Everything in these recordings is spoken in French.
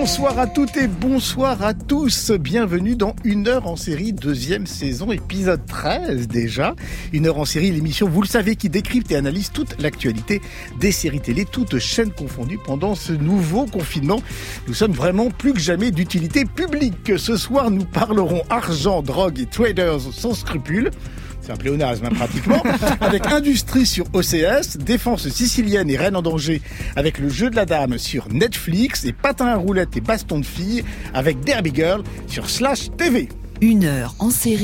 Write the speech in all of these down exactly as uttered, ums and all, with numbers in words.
Bonsoir à toutes et bonsoir à tous. Bienvenue dans Une heure en série, deuxième saison, épisode treize déjà. Une heure en série, l'émission, vous le savez, qui décrypte et analyse toute l'actualité des séries télé, toutes chaînes confondues pendant ce nouveau confinement. Nous sommes vraiment plus que jamais d'utilité publique. Ce soir, nous parlerons argent, drogue et traders sans scrupules. C'est un pléonasme, hein, pratiquement. Avec Industrie sur O C S, Défense sicilienne et Reine en danger avec Le jeu de la dame sur Netflix et Patin à roulettes et baston de filles avec Derby Girl sur Slash T V. Une heure en série.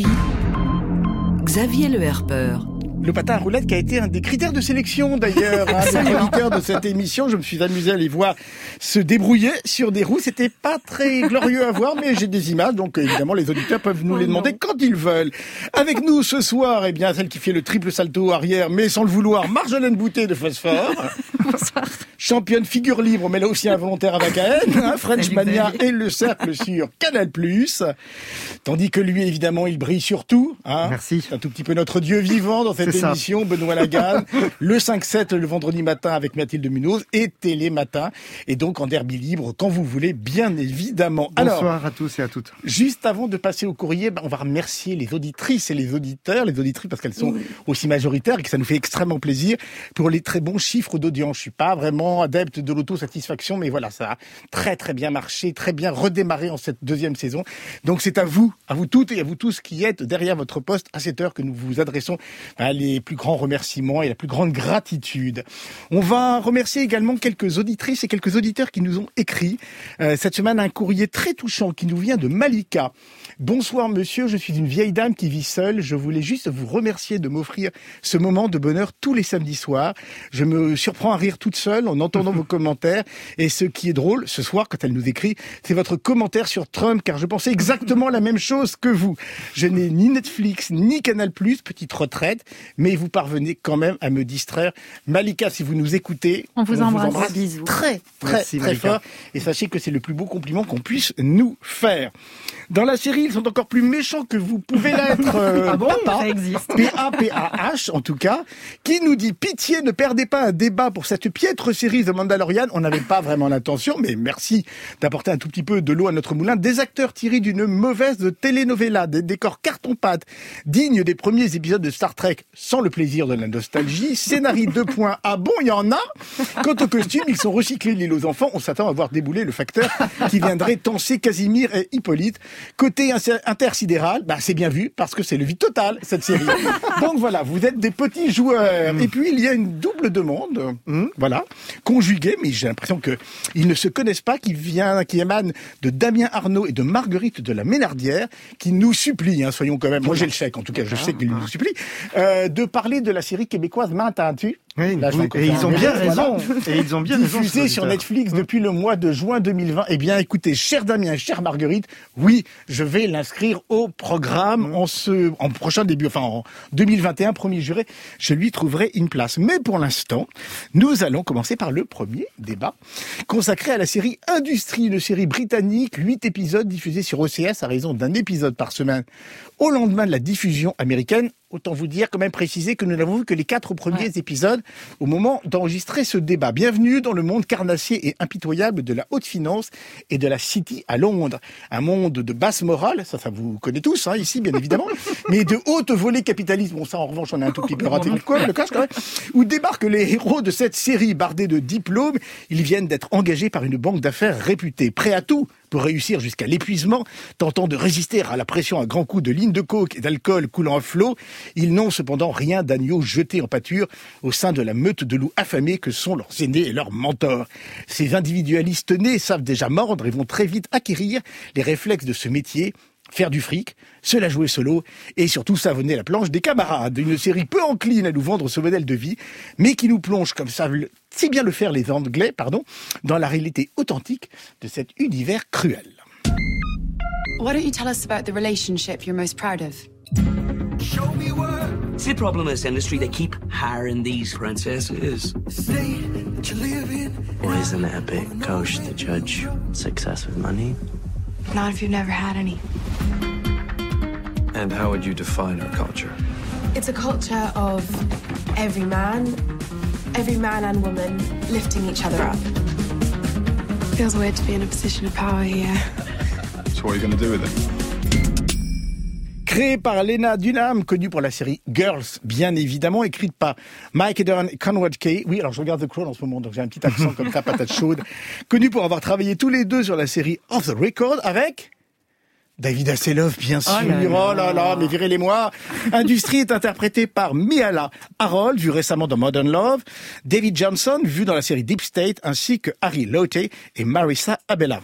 Xavier Le Herper. Le patin à roulettes qui a été un des critères de sélection d'ailleurs, hein, des auditeurs de cette émission. Je me suis amusé à les voir se débrouiller sur des roues. C'était pas très glorieux à voir, mais j'ai des images, donc évidemment les auditeurs peuvent nous oh les demander non. quand ils veulent. Avec nous ce soir, eh bien celle qui fait le triple salto arrière, mais sans le vouloir, Marjolaine Boutet de Phosphore. Bonsoir. Championne figure libre, mais là aussi involontaire à Vacaën, hein, French Mania et Le Cercle sur Canal plus. Tandis que lui, évidemment, il brille surtout. Hein. Merci. C'est un tout petit peu notre dieu vivant dans cette C'est émission, ça. Benoît Lagarde. Le cinq sept le vendredi matin avec Mathilde Munoz et Télé Matin. Et donc en derby libre, quand vous voulez, bien évidemment. Bonsoir Alors, à tous et à toutes. Juste avant de passer au courrier, ben, on va remercier les auditrices et les auditeurs, les auditrices parce qu'elles sont oui. aussi majoritaires et que ça nous fait extrêmement plaisir pour les très bons chiffres d'audience. Je suis pas vraiment adepte de l'autosatisfaction, mais voilà, ça a très très bien marché, très bien redémarré en cette deuxième saison. Donc c'est à vous, à vous toutes et à vous tous qui êtes derrière votre poste à cette heure que nous vous adressons ben, les plus grands remerciements et la plus grande gratitude. On va remercier également quelques auditrices et quelques auditeurs qui nous ont écrit euh, cette semaine un courrier très touchant qui nous vient de Malika. Bonsoir monsieur, je suis une vieille dame qui vit seule. Je voulais juste vous remercier de m'offrir ce moment de bonheur tous les samedis soirs. Je me surprends à rire toute seule en entendant vos commentaires. Et ce qui est drôle, ce soir, quand elle nous écrit, c'est votre commentaire sur Trump, car je pensais exactement la même chose que vous. Je n'ai ni Netflix, ni Canal plus, petite retraite, mais vous parvenez quand même à me distraire. Malika, si vous nous écoutez, on vous, on embrasse. vous embrasse Bisous. très, très, Merci, très Malika. fort. Et sachez que c'est le plus beau compliment qu'on puisse nous faire. Dans la série, ils sont encore plus méchants que vous pouvez l'être. Euh, ah bon, papa, ça existe. P A P A H, en tout cas, qui nous dit « Pitié, ne perdez pas un débat pour cette piètre série The Mandalorian ». On n'avait pas vraiment l'intention, mais merci d'apporter un tout petit peu de l'eau à notre moulin. Des acteurs tirés d'une mauvaise telenovela, des décors carton-pâte, dignes des premiers épisodes de Star Trek, sans le plaisir de la nostalgie. Scénario deux points. Ah bon, il y en a. Quant aux costumes, ils sont recyclés l'île aux enfants. On s'attend à voir débouler le facteur qui viendrait tenser Casimir et Hippolyte. Côté intersidéral, bah c'est bien vu, parce que c'est le vide total, cette série. Donc voilà, vous êtes des petits joueurs. Mmh. Et puis, il y a une double demande, mmh, voilà, conjuguée, mais j'ai l'impression qu'ils ne se connaissent pas, qui vient, qui émane de Damien Arnaud et de Marguerite de la Ménardière, qui nous supplient, hein, soyons quand même, moi j'ai le chèque, en tout cas, je sais qu'ils nous supplient, euh, de parler de la série québécoise M'entends-tu ? Oui, Là, oui, et ils ont bien raison. Et ils ont bien raison. Diffusé sur Netflix depuis le mois de juin deux mille vingt. Eh bien, écoutez, cher Damien, chère Marguerite, oui, je vais l'inscrire au programme en ce, en prochain début, enfin, en deux mille vingt et un, premier juré, je lui trouverai une place. Mais pour l'instant, nous allons commencer par le premier débat consacré à la série Industrie, une série britannique, huit épisodes diffusés sur O C S à raison d'un épisode par semaine au lendemain de la diffusion américaine. Autant vous dire, quand même préciser que nous n'avons vu que les quatre premiers ouais. épisodes au moment d'enregistrer ce débat. Bienvenue dans le monde carnassier et impitoyable de la haute finance et de la City à Londres. Un monde de basse morale, ça, ça vous connaît tous, hein, ici, bien évidemment, mais de haute volée capitaliste. Bon, ça, en revanche, on a un tout petit peu raté le coup, le cache quand même. Où débarquent les héros de cette série bardée de diplômes. Ils viennent d'être engagés par une banque d'affaires réputée. Prêts à tout pour réussir jusqu'à l'épuisement, tentant de résister à la pression à grands coups de lignes de coke et d'alcool coulant à flot. Ils n'ont cependant rien d'agneau jeté en pâture au sein de la meute de loups affamés que sont leurs aînés et leurs mentors. Ces individualistes nés savent déjà mordre et vont très vite acquérir les réflexes de ce métier, faire du fric, se la jouer solo et surtout savonner la planche des camarades. Une série peu encline à nous vendre ce modèle de vie, mais qui nous plonge, comme savent si bien le faire les Anglais, pardon, dans la réalité authentique de cet univers cruel. Why don't you tell us about the relationship you're most proud of? Show me what. It's the problem in this industry. They keep hiring these princesses. Say that you live in. Or isn't it a bit gauche to judge success with money? Not if you've never had any. And how would you define our culture? It's a culture of every man, every man and woman lifting each other up. Feels weird to be in a position of power here. So what are you going to do with it? Créée par Lena Dunham, connue pour la série Girls, bien évidemment, écrite par Mike Hedden et Conrad Kay. Oui, alors je regarde The Crown en ce moment, donc j'ai un petit accent comme ça, patate chaude. Connue pour avoir travaillé tous les deux sur la série Off the Record avec David Hasselhoff, bien sûr. Oh là là, oh là, là mais virez-les-moi. Industrie est interprétée par Mihala Harold, vu récemment dans Modern Love, David Johnson, vu dans la série Deep State, ainsi que Harry Lotte et Marissa Abela.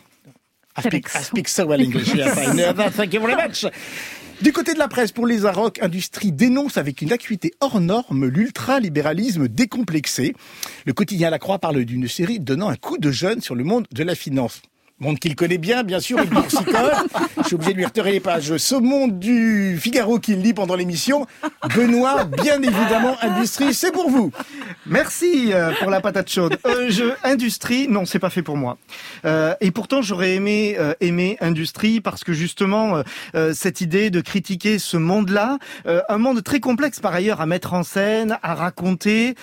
I speak, I speak so well English, yes, I know that, thank you very much. Du côté de la presse, pour les Arocs, Industrie dénonce avec une acuité hors norme l'ultralibéralisme décomplexé. Le quotidien La Croix parle d'une série donnant un coup de jeune sur le monde de la finance. Monde qu'il connaît bien, bien sûr, il boursicole. Je suis obligé de lui retirer les pages. Ce monde du Figaro qu'il lit pendant l'émission. Benoît, bien évidemment, Industrie, c'est pour vous. Merci euh, pour la patate chaude. Euh, je, Industrie, non, c'est pas fait pour moi. Euh, et pourtant, j'aurais aimé euh, aimer Industrie parce que justement, euh, cette idée de critiquer ce monde-là, euh, un monde très complexe par ailleurs à mettre en scène, à raconter.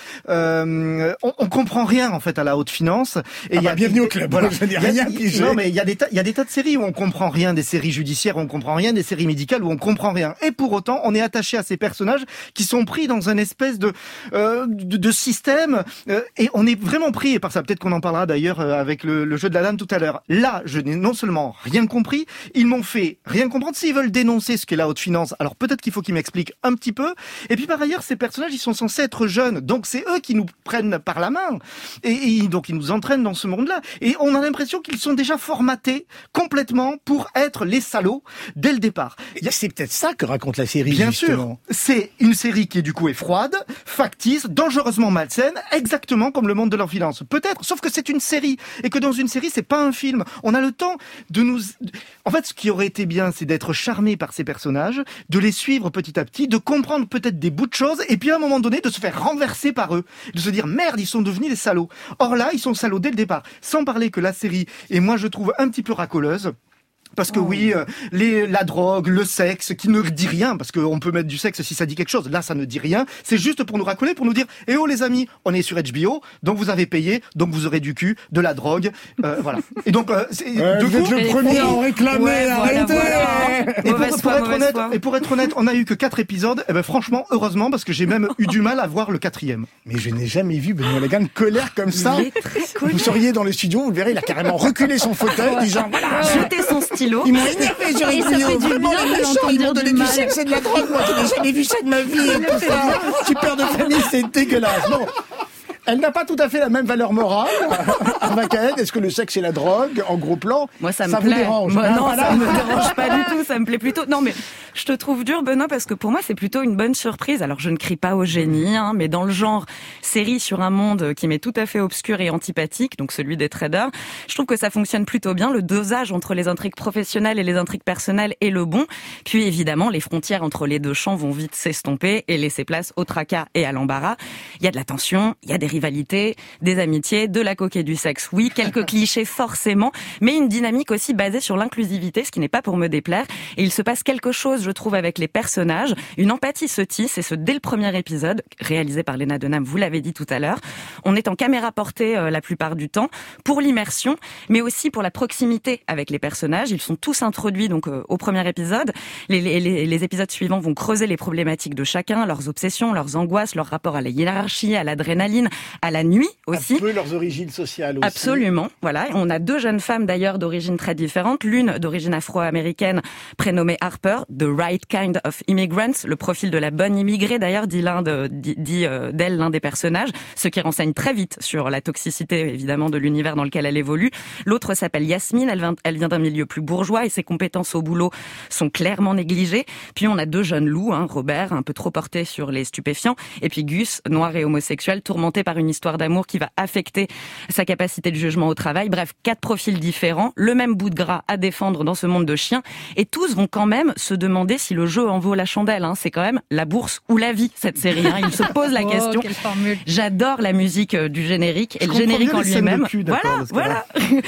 Euh, on, on comprend rien en fait à la haute finance. Et ah bah, y a, bienvenue au club. Voilà, je n'ai rien pigé. Non, mais il y a des tas, il y a des tas de séries où on comprend rien, des séries judiciaires où on comprend rien, des séries médicales où on comprend rien. Et pour autant, on est attaché à ces personnages qui sont pris dans un espèce de euh, de, de système euh, et on est vraiment pris par ça. Peut-être qu'on en parlera d'ailleurs euh, avec le, le jeu de la dame tout à l'heure. Là, je n'ai non seulement rien compris, ils m'ont fait rien comprendre. S'ils veulent dénoncer ce qu'est la haute finance, alors peut-être qu'il faut qu'ils m'expliquent un petit peu. Et puis par ailleurs, ces personnages, ils sont censés être jeunes, donc c'est eux qui nous prennent par la main et, et donc ils nous entraînent dans ce monde-là. Et on a l'impression qu'ils sont déjà formatés complètement pour être les salauds dès le départ. C'est peut-être ça que raconte la série. Bien justement. sûr, c'est une série qui du coup est froide, factice, dangereusement malsaine, exactement comme le monde de leur finance. Peut-être, sauf que c'est une série et que dans une série c'est pas un film. On a le temps de nous. En fait, ce qui aurait été bien, c'est d'être charmé par ces personnages, de les suivre petit à petit, de comprendre peut-être des bouts de choses, et puis à un moment donné de se faire renverser par eux, de se dire merde, ils sont devenus des salauds. Or là, ils sont salauds dès le départ. Sans parler que la série, et moi je trouve un petit peu racoleuse. Parce que oh. oui, euh, les, la drogue, le sexe, qui ne dit rien, parce qu'on peut mettre du sexe si ça dit quelque chose. Là, ça ne dit rien. C'est juste pour nous racoler, pour nous dire « Eh oh les amis, on est sur H B O, donc vous avez payé, donc vous aurez du cul, de la drogue. Euh, » Voilà. Et donc, euh, c'est, ouais, de vous coup, êtes le premier à en réclamer, ouais, arrêtez voilà, voilà. Et, pour, pour être honnête, et pour être honnête, on a eu que quatre épisodes. Et ben franchement, heureusement, parce que j'ai même eu du mal à voir le quatrième. Mais je n'ai jamais vu Benoît Lagarde colère comme ça. Vous seriez dans le studio, vous le verrez, il a carrément reculé son fauteuil, ouais. disant voilà. Jeter son stylo. Il m'a énervé. Et ça fait du bien de l'entendre dire du mal. C'est de la drogue, moi, je n'ai jamais vu ça de ma vie. Et tout ça. Je suis père de famille, c'est dégueulasse. Bon. Elle n'a pas tout à fait la même valeur morale. Arvacaën, est-ce que le sexe et la drogue, en gros plan, moi, ça, ça me vous plaît. dérange? Moi, hein, non, voilà. ça me dérange pas du tout. Ça me plaît plutôt. Non, mais je te trouve dur, Benoît, parce que pour moi, c'est plutôt une bonne surprise. Alors, je ne crie pas au génie, hein, mais dans le genre série sur un monde qui m'est tout à fait obscur et antipathique, donc celui des traders, je trouve que ça fonctionne plutôt bien. Le dosage entre les intrigues professionnelles et les intrigues personnelles est le bon. Puis, évidemment, les frontières entre les deux champs vont vite s'estomper et laisser place au tracas et à l'embarras. Il y a de la tension, il y a des rivalités, des amitiés, de la coque et du sexe, oui, quelques clichés forcément, mais une dynamique aussi basée sur l'inclusivité, ce qui n'est pas pour me déplaire. Et il se passe quelque chose, je trouve, avec les personnages. Une empathie se tisse, et ce dès le premier épisode, réalisé par Lena Dunham, vous l'avez dit tout à l'heure. On est en caméra portée euh, la plupart du temps, pour l'immersion, mais aussi pour la proximité avec les personnages. Ils sont tous introduits donc euh, au premier épisode. Les, les, les épisodes suivants vont creuser les problématiques de chacun, leurs obsessions, leurs angoisses, leur rapport à la hiérarchie, à l'adrénaline, à la nuit aussi. Un peu leurs origines sociales aussi. Absolument, voilà. On a deux jeunes femmes d'ailleurs d'origines très différentes. L'une d'origine afro-américaine, prénommée Harper, The Right Kind of Immigrants, le profil de la bonne immigrée d'ailleurs, dit l'un de, dit, dit euh, d'elle l'un des personnages, ce qui renseigne très vite sur la toxicité évidemment de l'univers dans lequel elle évolue. L'autre s'appelle Yasmine, elle vient, elle vient d'un milieu plus bourgeois et ses compétences au boulot sont clairement négligées. Puis on a deux jeunes loups, hein, Robert, un peu trop porté sur les stupéfiants, et puis Gus, noir et homosexuel, tourmenté par une histoire d'amour qui va affecter sa capacité de jugement au travail. Bref, quatre profils différents, le même bout de gras à défendre dans ce monde de chiens, et tous vont quand même se demander si le jeu en vaut la chandelle. Hein. C'est quand même la bourse ou la vie, cette série. Hein. Ils se posent la question. Oh, quelle formule. J'adore la musique du générique et Je le générique en les scènes lui-même. de cul, voilà, voilà.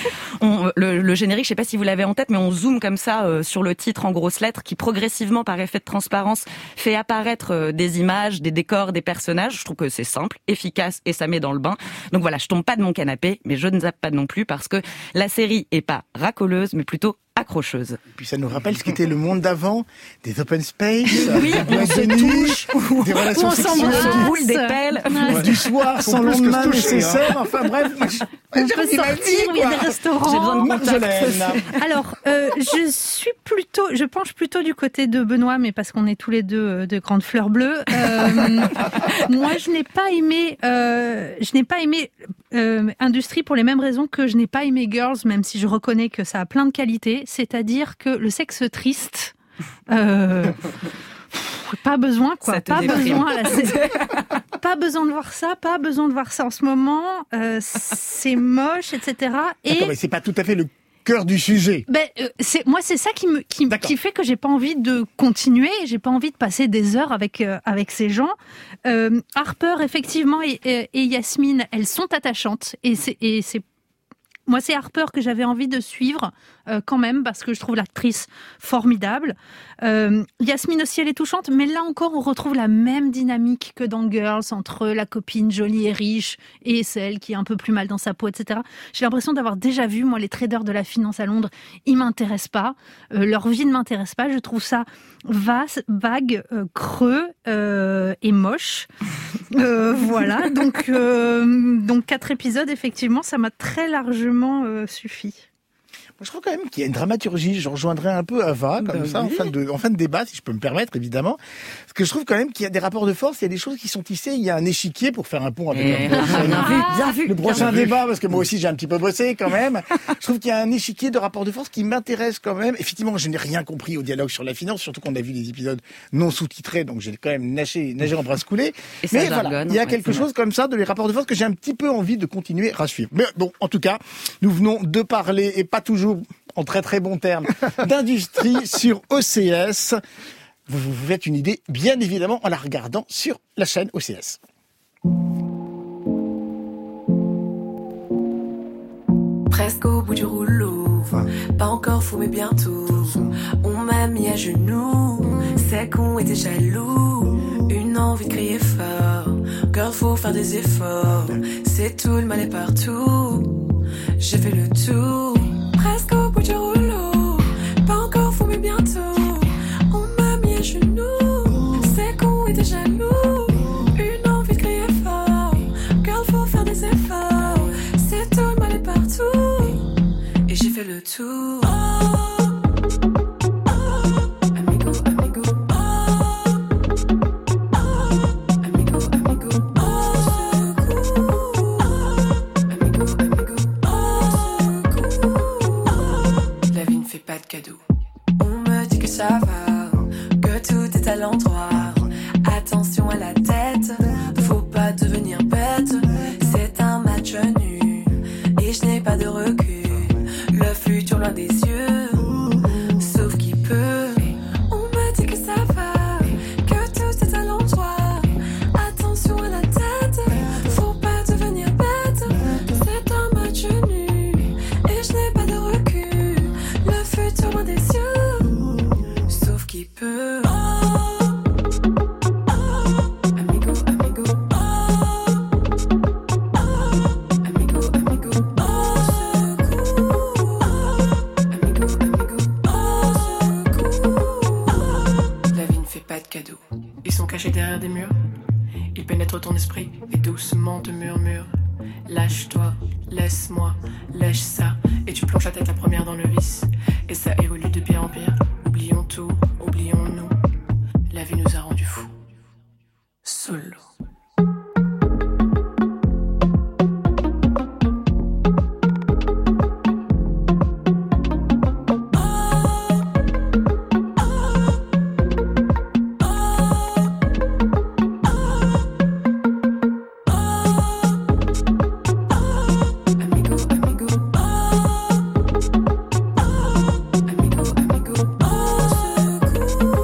on, le, le générique, je sais pas si vous l'avez en tête, mais on zoome comme ça euh, sur le titre en grosses lettres, qui progressivement, par effet de transparence, fait apparaître euh, des images, des décors, des personnages. Je trouve que c'est simple, efficace et ça met dans le bain. Donc voilà, je tombe pas de mon canapé, mais je ne zappe pas non plus parce que la série est pas racoleuse, mais plutôt accrocheuse. Et puis ça nous rappelle ce qu'était le monde d'avant, des open space, oui, des on se touche, des relations sexuelles, on boule des pelles, ouais. du soir sans lendemain nécessaire. Enfin bref, moi, je... on peut sortir, vie, il y a des restaurants. J'ai besoin de contact. Alors, euh, je suis plutôt, je penche plutôt du côté de Benoît, mais parce qu'on est tous les deux euh, de grandes fleurs bleues. Euh, moi, je n'ai pas aimé, euh, je n'ai pas aimé euh, Industrie pour les mêmes raisons que je n'ai pas aimé Girls, même si je reconnais que ça a plein de qualités. C'est-à-dire que le sexe triste, euh, pas besoin quoi, pas besoin, là, pas besoin de voir ça, pas besoin de voir ça en ce moment. Euh, c'est moche, et cetera. Et d'accord, mais c'est pas tout à fait le cœur du sujet. Ben, euh, c'est moi, c'est ça qui me qui, qui fait que j'ai pas envie de continuer, j'ai pas envie de passer des heures avec euh, avec ces gens. Euh, Harper, effectivement, et, et, et Yasmine, elles sont attachantes, et c'est et c'est moi, c'est Harper que j'avais envie de suivre euh, quand même, parce que je trouve l'actrice formidable. Euh, Yasmine aussi, elle est touchante, mais là encore, on retrouve la même dynamique que dans Girls, entre la copine jolie et riche et celle qui est un peu plus mal dans sa peau, et cetera. J'ai l'impression d'avoir déjà vu, moi, les traders de la finance à Londres, ils m'intéressent pas. Euh, leur vie ne m'intéresse pas. Je trouve ça vaste, vague, euh, creux euh, et moche. Euh, voilà, donc, euh, donc quatre épisodes, effectivement, ça m'a très largement Euh, suffit. Moi, je crois quand même qu'il y a une dramaturgie. Je rejoindrai un peu Ava, comme bah ça, oui. en, fin de, en fin de débat, si je peux me permettre, évidemment. Parce que je trouve quand même qu'il y a des rapports de force, il y a des choses qui sont tissées, il y a un échiquier pour faire un pont avec et... le prochain, bien vu, bien vu, le prochain bien débat, vu. parce que moi aussi j'ai un petit peu bossé quand même. Je trouve qu'il y a un échiquier de rapports de force qui m'intéresse quand même. Effectivement, je n'ai rien compris au dialogue sur la finance, surtout qu'on a vu des épisodes non sous-titrés, donc j'ai quand même nagé, nagé en brasse coulée. Mais voilà, jargonne, il y a ouais, quelque chose vrai. Comme ça de les rapports de force que j'ai un petit peu envie de continuer à suivre. Mais bon, en tout cas, nous venons de parler, et pas toujours en très très bon terme, d'Industrie sur O C S. Vous vous faites une idée, bien évidemment, en la regardant sur la chaîne O C S. Presque au bout du rouleau, pas encore fou mais bientôt. On m'a mis à genoux, c'est qu'on était jaloux. Une envie de crier fort, girl faut faire des efforts. C'est tout, le mal est partout. J'ai fait le tour, presque au bout du rouleau, pas encore fou mais bientôt. On m'a mis à genoux, c'est qu'on était jaloux. Une envie de crier fort, girl faut faire des efforts. C'est tout, le mal est partout. Et j'ai fait le tour. Ça va, que tout est à l'endroit. Attention à la tête, faut pas devenir bête. C'est un match nul et je n'ai pas de recul. Le futur loin des yeux, sauf qui peut. On m'a dit que ça va, que tout est à l'endroit. Attention à la tête, faut pas devenir bête. C'est un match nul et je n'ai pas de recul. Le futur loin des yeux. Qui peut. Oh, amigo, amigo. Oh, amigo, amigo. Oh, secours. Amigo, amigo. Oh, secours. La vie ne fait pas de cadeaux. Ils sont cachés derrière des murs. Ils pénètrent ton esprit et doucement te murmurent. Lâche-toi, laisse-moi, lâche ça. Et tu plonges la tête la première dans le vice. Et ça évolue de pire en pire. Oublions tout, oublions-nous. La vie nous a rendus fous. Solo. Amigo, amigo, oh, secours.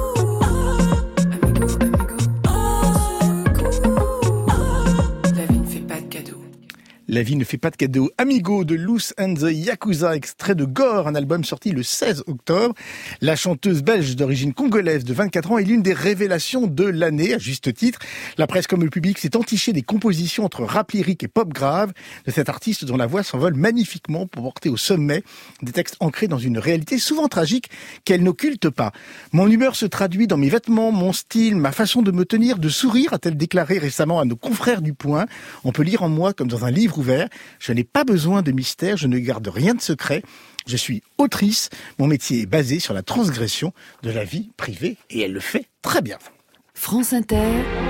La vie ne fait pas de cadeaux. Amigo de Loose and the Yakuza, extrait de Gore, un album sorti le seize octobre. La chanteuse belge d'origine congolaise de vingt-quatre ans est l'une des révélations de l'année, à juste titre. La presse comme le public s'est entiché des compositions entre rap lyrique et pop grave de cet artiste dont la voix s'envole magnifiquement pour porter au sommet des textes ancrés dans une réalité souvent tragique qu'elle n'occulte pas. Mon humeur se traduit dans mes vêtements, mon style, ma façon de me tenir, de sourire, a-t-elle déclaré récemment à nos confrères du Point. On peut lire en moi comme dans un livre ouvert. Je n'ai pas besoin de mystère, je ne garde rien de secret. Je suis autrice. Mon métier est basé sur la transgression de la vie privée et elle le fait très bien. France Inter.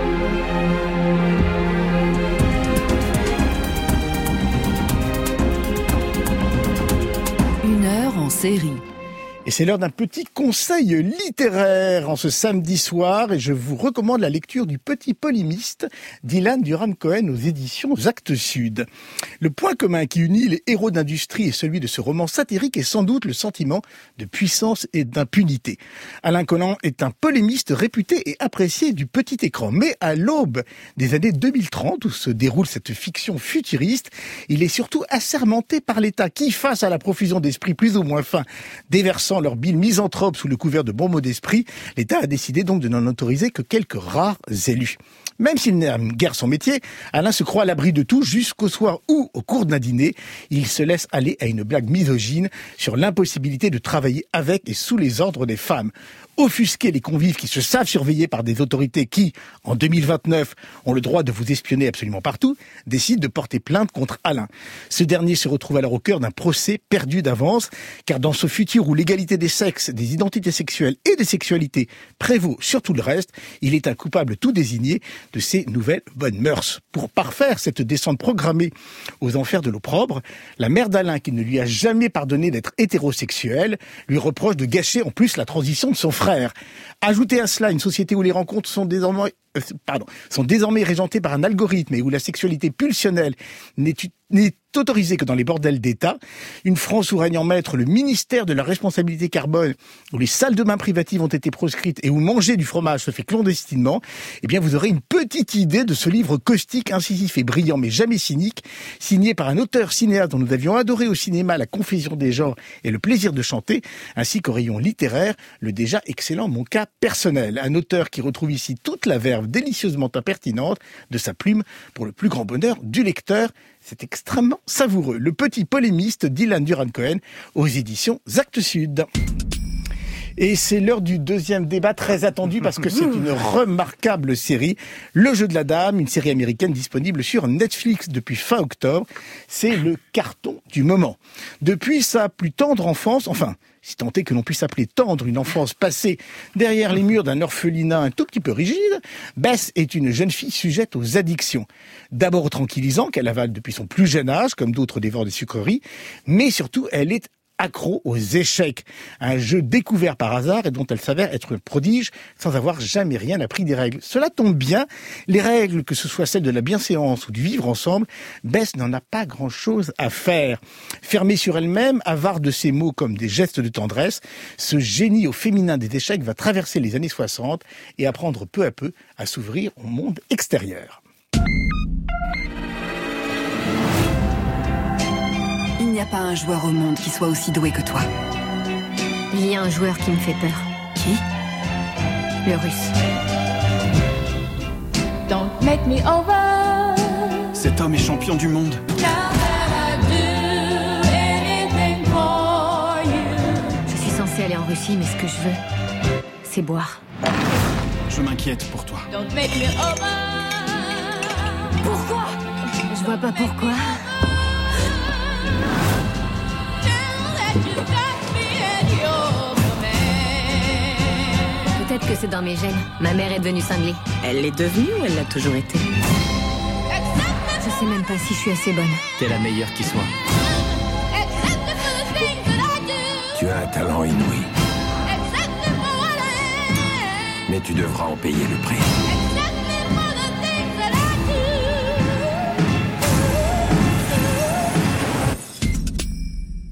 Une heure en série. Et c'est l'heure d'un petit conseil littéraire en ce samedi soir et je vous recommande la lecture du Petit Polémiste d'Ilan Duran-Cohen aux éditions Actes Sud. Le point commun qui unit les héros d'industrie et celui de ce roman satirique est sans doute le sentiment de puissance et d'impunité. Alain Cohen est un polémiste réputé et apprécié du petit écran, mais à l'aube des années deux mille trente où se déroule cette fiction futuriste, il est surtout assermenté par l'État qui, face à la profusion d'esprits plus ou moins fins, déversant leur bile misanthrope sous le couvert de bons mots d'esprit, l'État a décidé donc de n'en autoriser que quelques rares élus. Même s'il n'aime guère son métier, Alain se croit à l'abri de tout jusqu'au soir où, au cours d'un dîner, il se laisse aller à une blague misogyne sur l'impossibilité de travailler avec et sous les ordres des femmes. Offusquer les convives qui se savent surveillés par des autorités qui, en deux mille vingt-neuf, ont le droit de vous espionner absolument partout, décide de porter plainte contre Alain. Ce dernier se retrouve alors au cœur d'un procès perdu d'avance, car dans ce futur où l'égalité des sexes, des identités sexuelles et des sexualités prévaut sur tout le reste, il est un coupable tout désigné de ces nouvelles bonnes mœurs. Pour parfaire cette descente programmée aux enfers de l'opprobre, la mère d'Alain, qui ne lui a jamais pardonné d'être hétérosexuel, lui reproche de gâcher en plus la transition de son frère. Ajoutez à cela une société où les rencontres sont désormais, euh, pardon, sont désormais régentées par un algorithme et où la sexualité pulsionnelle n'est, n'est autorisée que dans les bordels d'État, une France où règne en maître le ministère de la responsabilité carbone, où les salles de bain privatives ont été proscrites et où manger du fromage se fait clandestinement, eh bien vous aurez une petite idée de ce livre caustique, incisif et brillant, mais jamais cynique, signé par un auteur cinéaste dont nous avions adoré au cinéma La confusion des genres et le plaisir de chanter, ainsi qu'au rayon littéraire, le déjà excellent Mon cas personnel. Un auteur qui retrouve ici toute la verve délicieusement impertinente de sa plume pour le plus grand bonheur du lecteur. C'est extrêmement savoureux. Le Petit Polémiste d'Ilan Duran-Cohen aux éditions Actes Sud. Et c'est l'heure du deuxième débat très attendu parce que c'est une remarquable série. Le Jeu de la Dame, une série américaine disponible sur Netflix depuis fin octobre. C'est le carton du moment. Depuis sa plus tendre enfance, enfin, si tant est que l'on puisse appeler tendre une enfance passée derrière les murs d'un orphelinat un tout petit peu rigide, Bess est une jeune fille sujette aux addictions. D'abord tranquillisant, qu'elle avale depuis son plus jeune âge, comme d'autres dévorent des sucreries, mais surtout elle est accro aux échecs, un jeu découvert par hasard et dont elle s'avère être un prodige sans avoir jamais rien appris des règles. Cela tombe bien, les règles, que ce soit celles de la bienséance ou du vivre ensemble, Bess n'en a pas grand-chose à faire. Fermée sur elle-même, avare de ses mots comme des gestes de tendresse, ce génie au féminin des échecs va traverser les années soixante et apprendre peu à peu à s'ouvrir au monde extérieur. Il n'y a pas un joueur au monde qui soit aussi doué que toi. Il y a un joueur qui me fait peur. Qui ? Le Russe. Don't make me over. Cet homme est champion du monde. Je suis censée aller en Russie, mais ce que je veux, c'est boire. Je m'inquiète pour toi. Don't make me over. Pourquoi ? Je vois pas pourquoi. Peut-être que c'est dans mes gènes. Ma mère est devenue cinglée. Elle l'est devenue ou elle l'a toujours été ? Je sais même pas si je suis assez bonne. T'es la meilleure qui soit. Tu as un talent inouï. Mais tu devras en payer le prix.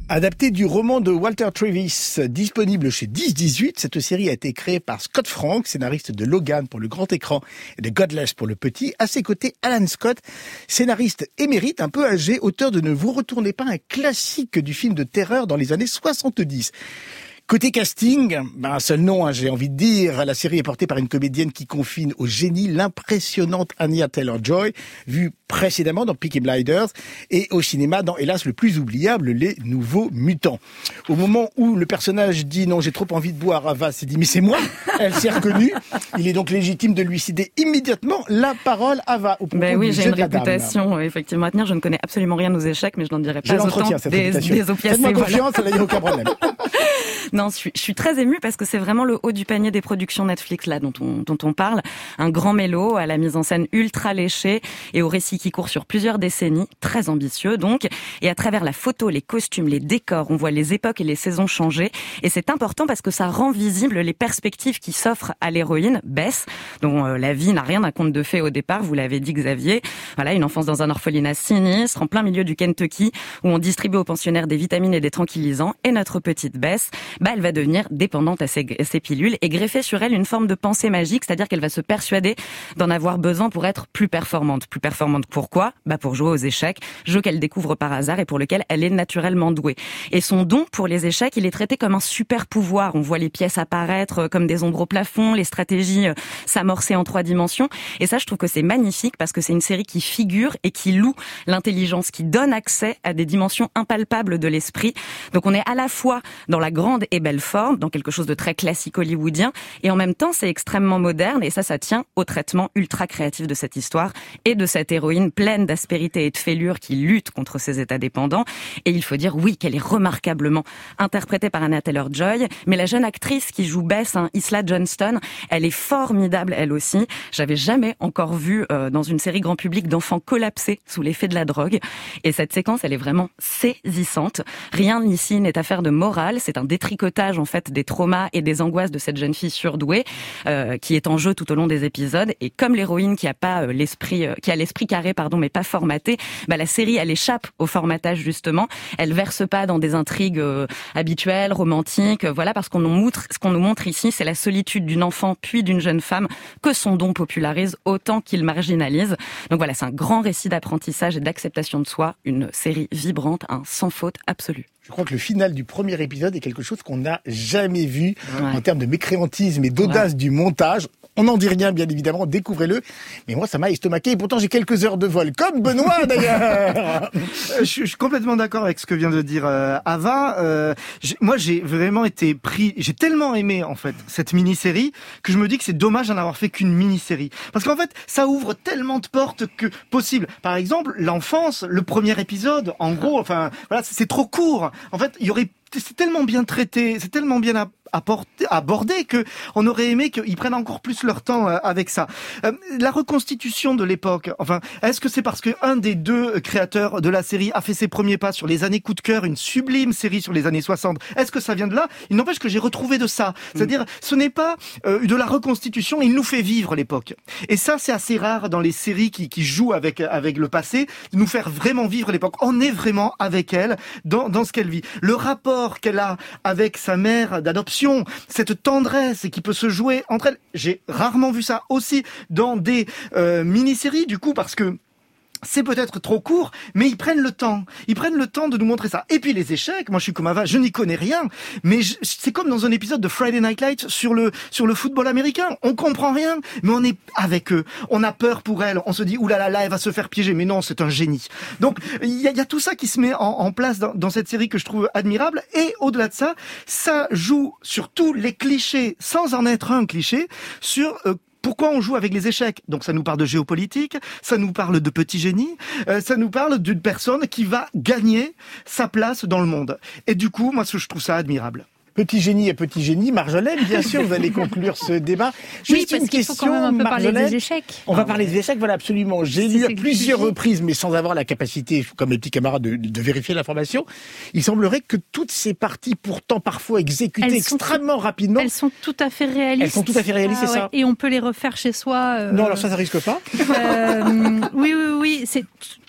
Adapté du roman de Walter Travis, disponible chez dix dix-huit, cette série a été créée par Scott Frank, scénariste de Logan pour le grand écran et de Godless pour le petit. À ses côtés, Alan Scott, scénariste émérite, un peu âgé, auteur de Ne vous retournez pas, un classique du film de terreur dans les années soixante-dix. Côté casting, ben un seul nom, hein, j'ai envie de dire. La série est portée par une comédienne qui confine au génie l'impressionnante Anya Taylor-Joy, vue précédemment dans Peaky Blinders et au cinéma dans, hélas, le plus oubliable, Les Nouveaux Mutants. Au moment où le personnage dit « Non, j'ai trop envie de boire », Ava s'est dit « Mais c'est moi !» Elle s'est reconnue. Il est donc légitime de lui céder immédiatement la parole à Ava. Ben oui, j'ai une réputation effectivement à tenir. Je ne connais absolument rien aux échecs, mais je n'en dirais pas autant des, des opiacés. Faites-moi confiance, il n'y a aucun problème. Non, je suis, je suis très émue parce que c'est vraiment le haut du panier des productions Netflix là dont on, dont on parle. Un grand mélo à la mise en scène ultra léchée et au récit qui court sur plusieurs décennies, très ambitieux donc. Et à travers la photo, les costumes, les décors, on voit les époques et les saisons changer. Et c'est important parce que ça rend visible les perspectives qui s'offrent à l'héroïne, Bess, dont euh, la vie n'a rien d'un conte de fées au départ, vous l'avez dit Xavier. Voilà, une enfance dans un orphelinat sinistre, en plein milieu du Kentucky, où on distribue aux pensionnaires des vitamines et des tranquillisants. Et notre petite Bess, bah, elle va devenir dépendante à ces, ces pilules et greffer sur elle une forme de pensée magique, c'est-à-dire qu'elle va se persuader d'en avoir besoin pour être plus performante. Plus performante pourquoi ? Bah pour jouer aux échecs, jeu qu'elle découvre par hasard et pour lequel elle est naturellement douée. Et son don pour les échecs, il est traité comme un super pouvoir. On voit les pièces apparaître comme des ombres au plafond, les stratégies s'amorcer en trois dimensions. Et ça, je trouve que c'est magnifique parce que c'est une série qui figure et qui loue l'intelligence, qui donne accès à des dimensions impalpables de l'esprit. Donc on est à la fois dans la grande et belle forme, dans quelque chose de très classique hollywoodien, et en même temps c'est extrêmement moderne, et ça, ça tient au traitement ultra créatif de cette histoire et de cette héroïne pleine d'aspérité et de fêlure qui lutte contre ses états dépendants. Et il faut dire, oui, qu'elle est remarquablement interprétée par Anya Taylor-Joy, mais la jeune actrice qui joue Bess, hein, Isla Johnston, elle est formidable elle aussi. J'avais jamais encore vu euh, dans une série grand public d'enfants collapsés sous l'effet de la drogue, et cette séquence, elle est vraiment saisissante. Rien ici n'est affaire de morale, c'est un détricotage en fait des traumas et des angoisses de cette jeune fille surdouée euh, qui est en jeu tout au long des épisodes. Et comme l'héroïne qui a pas euh, l'esprit, euh, qui a l'esprit carré pardon, mais pas formaté, bah la série elle échappe au formatage justement. Elle verse pas dans des intrigues euh, habituelles, romantiques, euh, voilà parce qu'on nous montre, ce qu'on nous montre ici, c'est la solitude d'une enfant puis d'une jeune femme que son don popularise autant qu'il marginalise. Donc voilà, c'est un grand récit d'apprentissage et d'acceptation de soi, une série vibrante, un sans faute absolue. Je crois que le final du premier épisode est quelque chose qu'on n'a jamais vu ouais. en termes de mécréantisme et d'audace ouais. du montage. On n'en dit rien, bien évidemment, découvrez-le. Mais moi, ça m'a estomaqué et pourtant j'ai quelques heures de vol, comme Benoît d'ailleurs. je, je suis complètement d'accord avec ce que vient de dire euh, Ava. Euh, j'ai, moi, j'ai vraiment été pris, j'ai tellement aimé en fait cette mini-série que je me dis que c'est dommage d'en avoir fait qu'une mini-série. Parce qu'en fait, ça ouvre tellement de portes que possible. Par exemple, l'enfance, le premier épisode, en gros, enfin, voilà, c'est, c'est trop court. En fait, il y aurait, c'est tellement bien traité, c'est tellement bien apporté, abordé que on aurait aimé qu'ils prennent encore plus leur temps avec ça. Euh, la reconstitution de l'époque, enfin, est-ce que c'est parce que un des deux créateurs de la série a fait ses premiers pas sur les années coup de cœur, une sublime série sur les années soixante? Est-ce que ça vient de là? Il n'empêche que j'ai retrouvé de ça. C'est-à-dire, ce n'est pas euh, de la reconstitution, il nous fait vivre l'époque. Et ça, c'est assez rare dans les séries qui, qui jouent avec avec le passé, de nous faire vraiment vivre l'époque. On est vraiment avec elle dans dans ce qu'elle vit. Le rapport qu'elle a avec sa mère d'adoption, cette tendresse qui peut se jouer entre elles. J'ai rarement vu ça aussi dans des euh, mini-séries, du coup, parce que c'est peut-être trop court, mais ils prennent le temps. Ils prennent le temps de nous montrer ça. Et puis les échecs, moi je suis comme Ava, je n'y connais rien, mais je, c'est comme dans un épisode de Friday Night Lights sur le sur le football américain. On comprend rien, mais on est avec eux. On a peur pour elle. On se dit oulala, là, là, elle va se faire piéger. Mais non, c'est un génie. Donc il y a, y a tout ça qui se met en, en place dans, dans cette série que je trouve admirable. Et au-delà de ça, ça joue sur tous les clichés, sans en être un cliché, sur euh, pourquoi on joue avec les échecs? Donc ça nous parle de géopolitique, ça nous parle de petit génie, euh, ça nous parle d'une personne qui va gagner sa place dans le monde. Et du coup, moi, je trouve ça admirable. Petit génie et petit génie, Marjolaine, bien sûr, vous allez conclure ce débat. Juste oui, parce une qu'il question, faut quand même un peu parler des échecs. On va parler des échecs, voilà, absolument. J'ai lu à plusieurs reprises, mais sans avoir la capacité, comme mes petits camarades, de, de vérifier l'information. Il semblerait que toutes ces parties, pourtant parfois exécutées extrêmement tout, rapidement... Elles sont tout à fait réalistes. Elles sont tout à fait réalistes, ah, c'est ouais. ça. Et on peut les refaire chez soi. Euh... Non, alors ça, ça risque pas. euh, oui, oui, oui, c'est tout...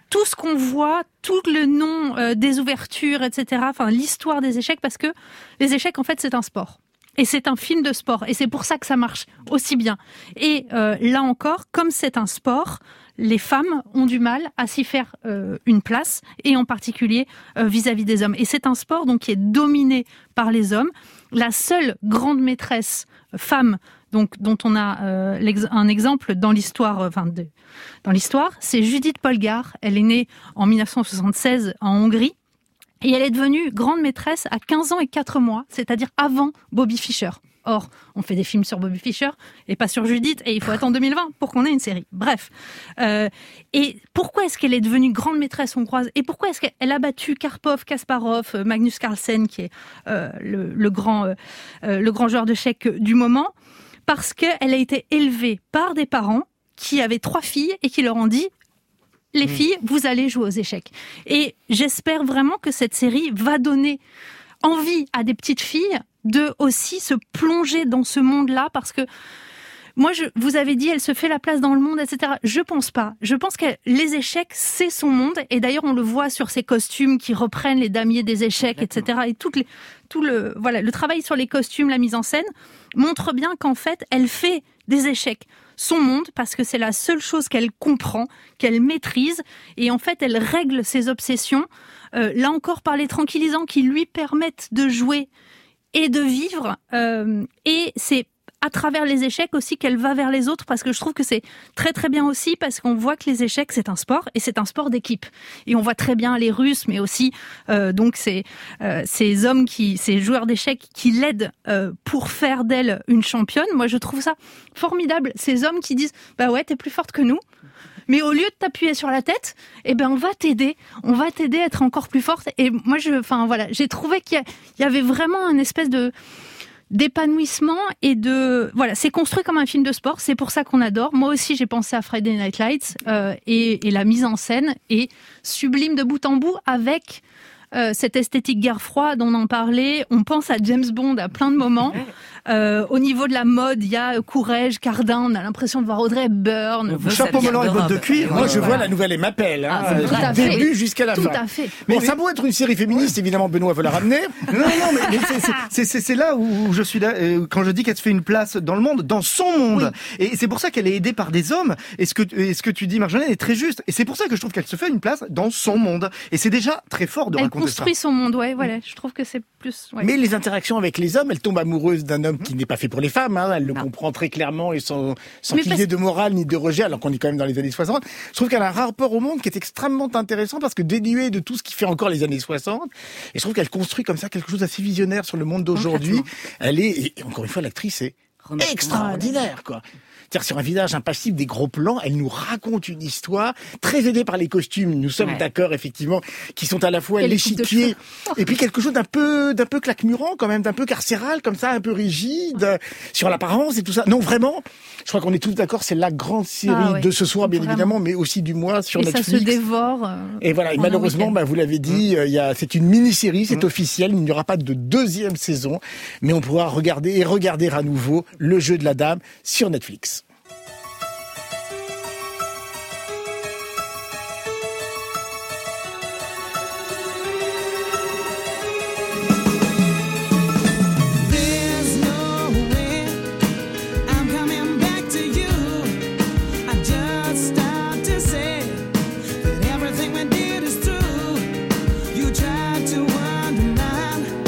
tout ce qu'on voit, tout le nom euh, des ouvertures, et cetera. Enfin, l'histoire des échecs, parce que les échecs, en fait, c'est un sport. Et c'est un film de sport. Et c'est pour ça que ça marche aussi bien. Et euh, là encore, comme c'est un sport, les femmes ont du mal à s'y faire euh, une place, et en particulier euh, vis-à-vis des hommes. Et c'est un sport donc qui est dominé par les hommes. La seule grande maîtresse femme donc dont on a euh, l'ex- un exemple dans l'histoire, euh, enfin de, dans l'histoire, c'est Judith Polgar. Elle est née en dix-neuf cent soixante-seize en Hongrie. Et elle est devenue grande maîtresse à quinze ans et quatre mois, c'est-à-dire avant Bobby Fischer. Or, on fait des films sur Bobby Fischer et pas sur Judith, et il faut attendre deux mille vingt pour qu'on ait une série. Bref. Euh, et pourquoi est-ce qu'elle est devenue grande maîtresse hongroise ? Et pourquoi est-ce qu'elle a battu Karpov, Kasparov, Magnus Carlsen, qui est euh, le, le, grand, euh, le grand joueur d'échecs du moment ? Parce qu'elle a été élevée par des parents qui avaient trois filles et qui leur ont dit « Les filles, vous allez jouer aux échecs ». Et j'espère vraiment que cette série va donner envie à des petites filles de aussi se plonger dans ce monde-là, parce que moi, je, vous avez dit, elle se fait la place dans le monde, et cetera. Je pense pas. Je pense que les échecs, c'est son monde. Et d'ailleurs, on le voit sur ses costumes qui reprennent les damiers des échecs, Exactement. et cetera. Et tout, les, tout le, voilà, le travail sur les costumes, la mise en scène, montre bien qu'en fait, elle fait des échecs son monde, parce que c'est la seule chose qu'elle comprend, qu'elle maîtrise. Et en fait, elle règle ses obsessions, euh, là encore par les tranquillisants qui lui permettent de jouer et de vivre. Euh, et c'est à travers les échecs aussi qu'elle va vers les autres, parce que je trouve que c'est très très bien aussi, parce qu'on voit que les échecs c'est un sport, et c'est un sport d'équipe. Et on voit très bien les Russes, mais aussi euh, donc ces, euh, ces hommes, qui, ces joueurs d'échecs qui l'aident euh, pour faire d'elle une championne. Moi je trouve ça formidable, ces hommes qui disent « bah ouais, t'es plus forte que nous ». Mais au lieu de t'appuyer sur la tête, eh ben on va t'aider, on va t'aider à être encore plus forte. Et moi, je, enfin voilà, j'ai trouvé qu'il y, a, il y avait vraiment une espèce de d'épanouissement et de voilà, c'est construit comme un film de sport. C'est pour ça qu'on adore. Moi aussi, j'ai pensé à Friday Night Lights euh, et, et la mise en scène est sublime de bout en bout avec euh, cette esthétique guerre froide. On en parlait. On pense à James Bond à plein de moments. Euh, au niveau de la mode, il y a Courrèges, Cardin, on a l'impression de voir Audrey Hepburn. Chapeau melon et bottes de cuir. Moi, je vois la nouvelle et m'appelle. Hein, ah, du début jusqu'à la tout fin. Tout à fait. Bon, mais, ça peut être une série féministe, évidemment, Benoît veut la ramener. Non, non, mais, mais c'est, c'est, c'est, c'est, c'est là où je suis là, quand je dis qu'elle se fait une place dans le monde, dans son monde. Oui. Et c'est pour ça qu'elle est aidée par des hommes. Et ce que, et ce que tu dis, Marjolaine, est très juste. Et c'est pour ça que je trouve qu'elle se fait une place dans son monde. Et c'est déjà très fort de elle raconter ça. Elle construit son monde, ouais, voilà. Je trouve que c'est plus... Ouais. Mais les interactions avec les hommes, elle tombe amoureuse d'un homme qui n'est pas fait pour les femmes, hein, elle le non. comprend très clairement et sans, sans qu'il y ait de morale ni de rejet, alors qu'on est quand même dans les années soixante. Je trouve qu'elle a un rapport au monde qui est extrêmement intéressant, parce que dénué de tout ce qui fait encore les années soixante, et je trouve qu'elle construit comme ça quelque chose d'assez visionnaire sur le monde d'aujourd'hui. Elle est, et encore une fois, l'actrice est extraordinaire, quoi. C'est-à-dire sur un visage impassible, des gros plans, elle nous raconte une histoire très aidée par les costumes. Nous sommes ouais. d'accord, effectivement, qui sont à la fois l'échiquier et puis quelque chose d'un peu, d'un peu claquemurant quand même, d'un peu carcéral comme ça, un peu rigide ouais. sur l'apparence et tout ça. Non, vraiment, je crois qu'on est tous d'accord, c'est la grande série ah, ouais. de ce soir, bien vraiment. évidemment, mais aussi du mois sur et Netflix. Et ça se dévore. Euh, et voilà, et malheureusement, bah, vous l'avez dit, mmh. euh, y a, c'est une mini-série, c'est mmh. officiel, il n'y aura pas de deuxième saison, mais on pourra regarder et regarder à nouveau Le Jeu de la Dame sur Netflix.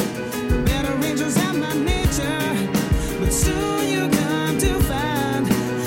Soon you come to find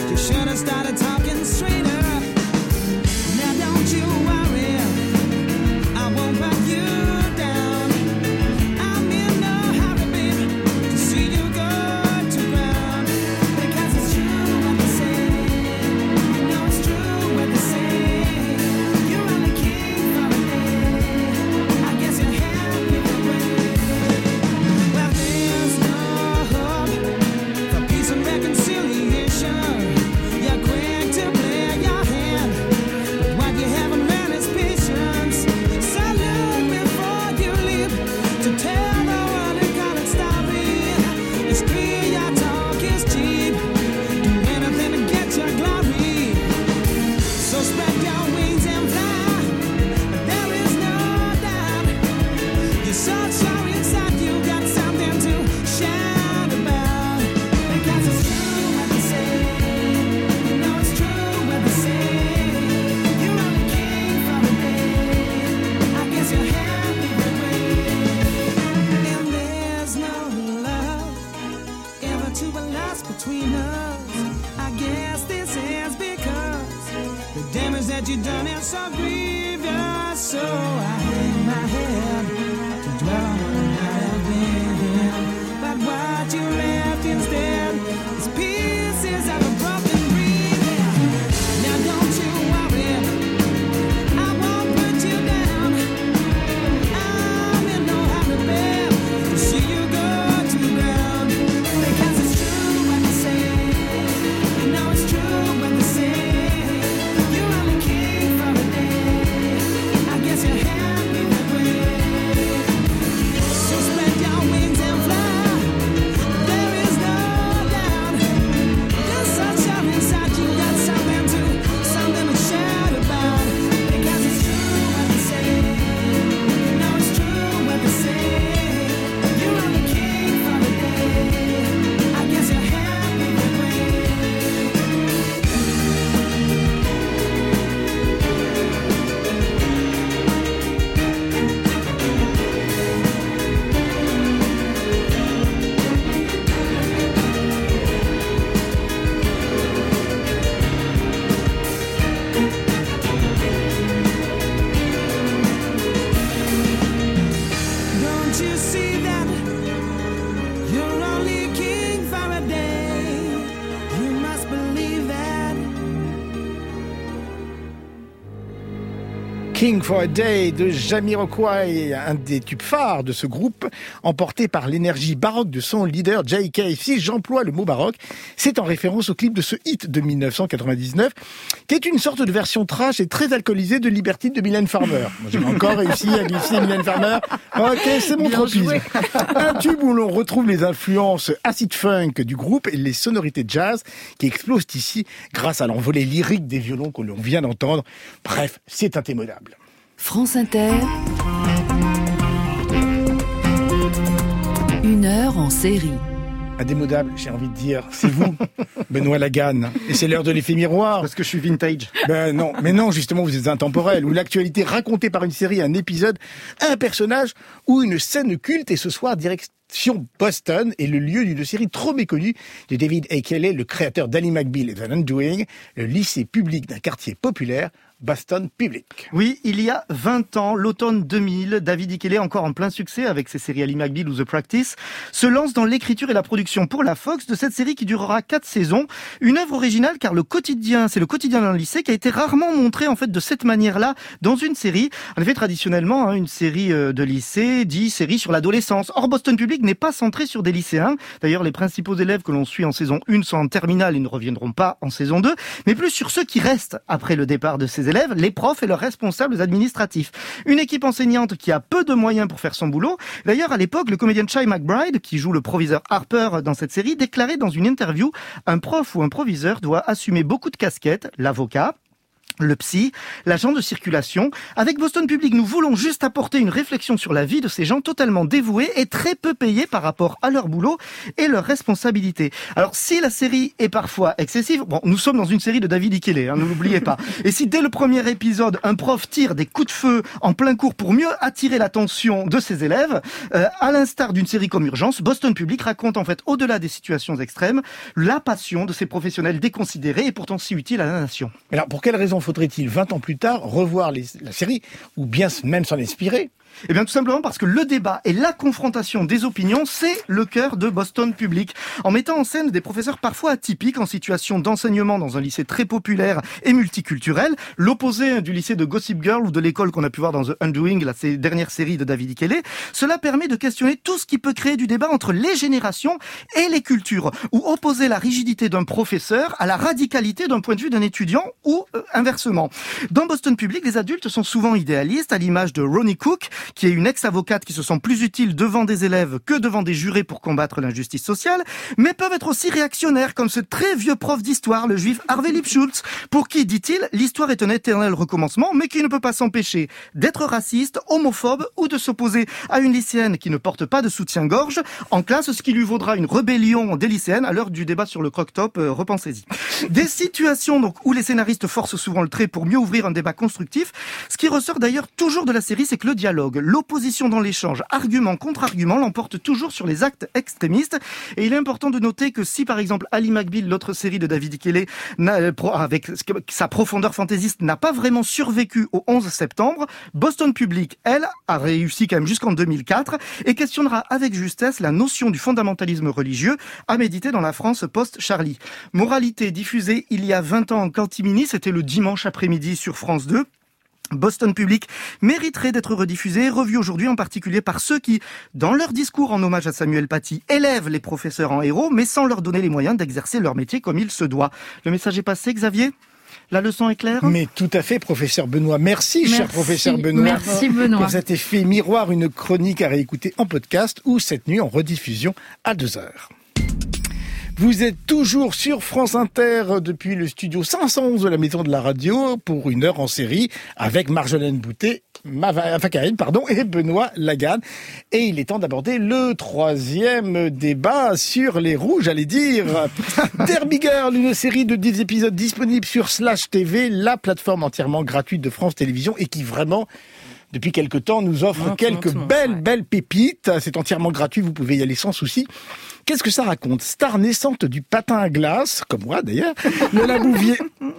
and it's so grievous. So I hang my head to dwell on what might have been. But what you left instead is pieces of a broken breathing. Now don't you worry, I won't put you down. I'm in no hurry, babe, to see you go to the ground. Because it's true what they say, you know it's true what they say. You're only king for a day, I guess you're happy that way. So spread your wings and fly, there is no doubt. There's such a inside, you got something to, something to shout about. Because it's true what they say, you know it's true what they say. You're only king for a day, I guess you're happy that way. Don't you see that you're only king for a day? You must believe that. King for a Day de Jamiroquai, un des tubes phares de ce groupe, emporté par l'énergie baroque de son leader J K. Si j'emploie le mot baroque, c'est en référence au clip de ce hit de mille neuf cent quatre-vingt-dix-neuf, qui est une sorte de version trash et très alcoolisée de Libertine de Mylène Farmer. Moi, j'ai encore réussi à glisser Mylène Farmer. Ok, c'est mon Bien tropisme. joué. Un tube où l'on retrouve les influences acid funk du groupe et les sonorités jazz qui explosent ici grâce à l'envolée lyrique des violons que l'on vient d'entendre. Bref, c'est indémodable. France Inter. Une heure en série. Indémodable, j'ai envie de dire, c'est vous, Benoît Laganne. Et c'est l'heure de l'effet miroir. Parce que je suis vintage. Ben non, mais non, justement, vous êtes intemporel. Où l'actualité racontée par une série, un épisode, un personnage ou une scène culte. Et ce soir, direction Boston est le lieu d'une série trop méconnue de David A. Kelley, le créateur d'Ally McBeal et The Undoing, le lycée public d'un quartier populaire, Boston Public. Oui, il y a vingt ans, l'automne deux mille, David E. Kelley, encore en plein succès avec ses séries Ally McBeal ou The Practice, se lance dans l'écriture et la production pour la Fox de cette série qui durera quatre saisons. Une œuvre originale car le quotidien, c'est le quotidien d'un lycée qui a été rarement montré en fait de cette manière-là dans une série. En effet, traditionnellement, hein, une série de lycée dit série sur l'adolescence. Or, Boston Public n'est pas centré sur des lycéens. D'ailleurs, les principaux élèves que l'on suit en saison un sont en terminale et ne reviendront pas en saison deux, mais plus sur ceux qui restent après le départ de ces élèves, les profs et leurs responsables administratifs. Une équipe enseignante qui a peu de moyens pour faire son boulot. D'ailleurs, à l'époque, le comédien Chai McBride, qui joue le proviseur Harper dans cette série, déclarait dans une interview, un prof ou un proviseur doit assumer beaucoup de casquettes, l'avocat, le psy, l'agent de circulation. Avec Boston Public, nous voulons juste apporter une réflexion sur la vie de ces gens totalement dévoués et très peu payés par rapport à leur boulot et leurs responsabilités. Alors, si la série est parfois excessive, bon, nous sommes dans une série de David E. Kelley, hein, ne l'oubliez pas. Et si dès le premier épisode, un prof tire des coups de feu en plein cours pour mieux attirer l'attention de ses élèves, euh, à l'instar d'une série comme Urgence, Boston Public raconte en fait, au-delà des situations extrêmes, la passion de ces professionnels déconsidérés et pourtant si utiles à la nation. Alors, pour quelle raison faudrait-il, vingt ans plus tard, revoir les, la série, ou bien même s'en inspirer? Eh bien, tout simplement parce que le débat et la confrontation des opinions, c'est le cœur de Boston Public. En mettant en scène des professeurs parfois atypiques en situation d'enseignement dans un lycée très populaire et multiculturel, l'opposé du lycée de Gossip Girl ou de l'école qu'on a pu voir dans The Undoing, la dernière série de David E. Kelley, cela permet de questionner tout ce qui peut créer du débat entre les générations et les cultures, ou opposer la rigidité d'un professeur à la radicalité d'un point de vue d'un étudiant, ou euh, inversement. Dans Boston Public, les adultes sont souvent idéalistes, à l'image de Ronnie Cook, qui est une ex-avocate qui se sent plus utile devant des élèves que devant des jurés pour combattre l'injustice sociale, mais peuvent être aussi réactionnaires, comme ce très vieux prof d'histoire, le juif Harvey Lipschutz, pour qui, dit-il, l'histoire est un éternel recommencement, mais qui ne peut pas s'empêcher d'être raciste, homophobe ou de s'opposer à une lycéenne qui ne porte pas de soutien-gorge en classe, ce qui lui vaudra une rébellion des lycéennes à l'heure du débat sur le croc-top, euh, repensez-y. Des situations donc où les scénaristes forcent souvent reprend le trait pour mieux ouvrir un débat constructif. Ce qui ressort d'ailleurs toujours de la série, c'est que le dialogue, l'opposition dans l'échange, argument contre argument, l'emporte toujours sur les actes extrémistes. Et il est important de noter que si par exemple Ali McBeal, l'autre série de David Kelly, avec sa profondeur fantaisiste, n'a pas vraiment survécu au onze septembre, Boston Public, elle, a réussi quand même jusqu'en deux mille quatre et questionnera avec justesse la notion du fondamentalisme religieux à méditer dans la France post-Charlie. Moralité diffusée il y a vingt ans en catimini, c'était le dimanche après-midi sur France deux. Boston Public mériterait d'être rediffusé et revu aujourd'hui, en particulier par ceux qui, dans leur discours en hommage à Samuel Paty, élèvent les professeurs en héros, mais sans leur donner les moyens d'exercer leur métier comme il se doit. Le message est passé, Xavier ? La leçon est claire ? Mais tout à fait, professeur Benoît. Merci, Merci cher professeur Benoît. Merci, Benoît. Pour cet effet miroir, une chronique à réécouter en podcast ou cette nuit en rediffusion à deux heures. Vous êtes toujours sur France Inter depuis le studio cinq cent onze de la Maison de la Radio pour une heure en série avec Marjolaine Boutet, Fakarine, pardon, et Benoît Lagarde. Et il est temps d'aborder le troisième débat sur les rouges, j'allais dire. Derby Girl, une série de dix épisodes disponible sur Slash T V, la plateforme entièrement gratuite de France Télévisions et qui vraiment, depuis quelque temps, nous offre non, quelques non, belles, ouais. belles pépites. C'est entièrement gratuit, vous pouvez y aller sans souci. Qu'est-ce que ça raconte ? Star naissante du patin à glace, comme moi d'ailleurs, Lola Bouvier.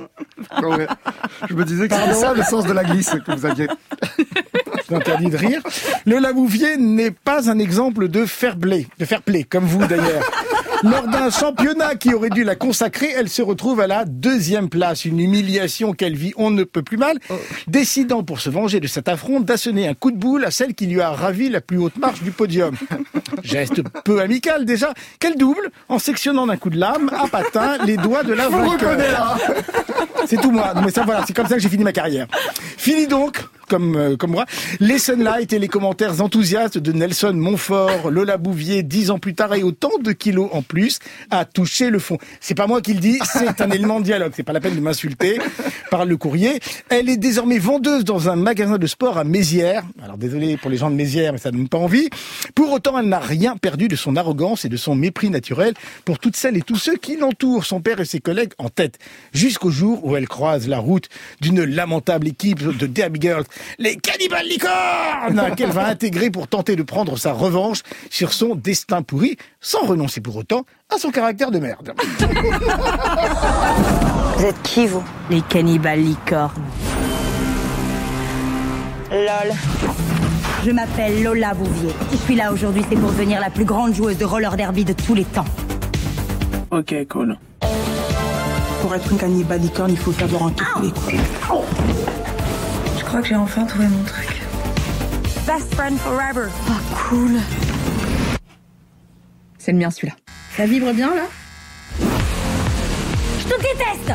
Oh ouais. Je me disais que c'était ça le sens de la glisse que vous aviez. C'est interdit de rire. Lola Bouvier n'est pas un exemple de fair play, de fair play, comme vous d'ailleurs. Lors d'un championnat qui aurait dû la consacrer, elle se retrouve à la deuxième place. Une humiliation qu'elle vit on ne peut plus mal, décidant pour se venger de cet affront d'assonner un coup de boule à celle qui lui a ravi la plus haute marche du podium. Geste peu amical déjà, qu'elle double en sectionnant d'un coup de lame à patin les doigts de la vainqueur. C'est tout moi, mais ça voilà, c'est comme ça que j'ai fini ma carrière. Fini donc, comme euh, comme moi, les sunlights et les commentaires enthousiastes de Nelson Montfort, Lola Bouvier, dix ans plus tard et autant de kilos en plus, a touché le fond. C'est pas moi qui le dis, c'est un élément de dialogue. C'est pas la peine de m'insulter par le courrier. Elle est désormais vendeuse dans un magasin de sport à Mézières. Alors désolé pour les gens de Mézières, mais ça donne pas envie. Pour autant, elle n'a rien perdu de son arrogance et de son mépris naturel pour toutes celles et tous ceux qui l'entourent, son père et ses collègues en tête, jusqu'au jour où elle croise la route d'une lamentable équipe de Derby Girls, les Cannibal Licornes, qu'elle va intégrer pour tenter de prendre sa revanche sur son destin pourri, sans renoncer pour autant à son caractère de merde. Vous êtes qui, vous ? Les Cannibal Licornes. Lol. Je m'appelle Lola Bouvier. Si je suis là aujourd'hui, c'est pour devenir la plus grande joueuse de roller derby de tous les temps. Ok, cool. Pour être une cannibale licorne, il faut savoir en tout les coups. Je crois que j'ai enfin trouvé mon truc. Best friend forever. Ah, cool. C'est le mien, celui-là. Ça vibre bien, là ? Je te déteste.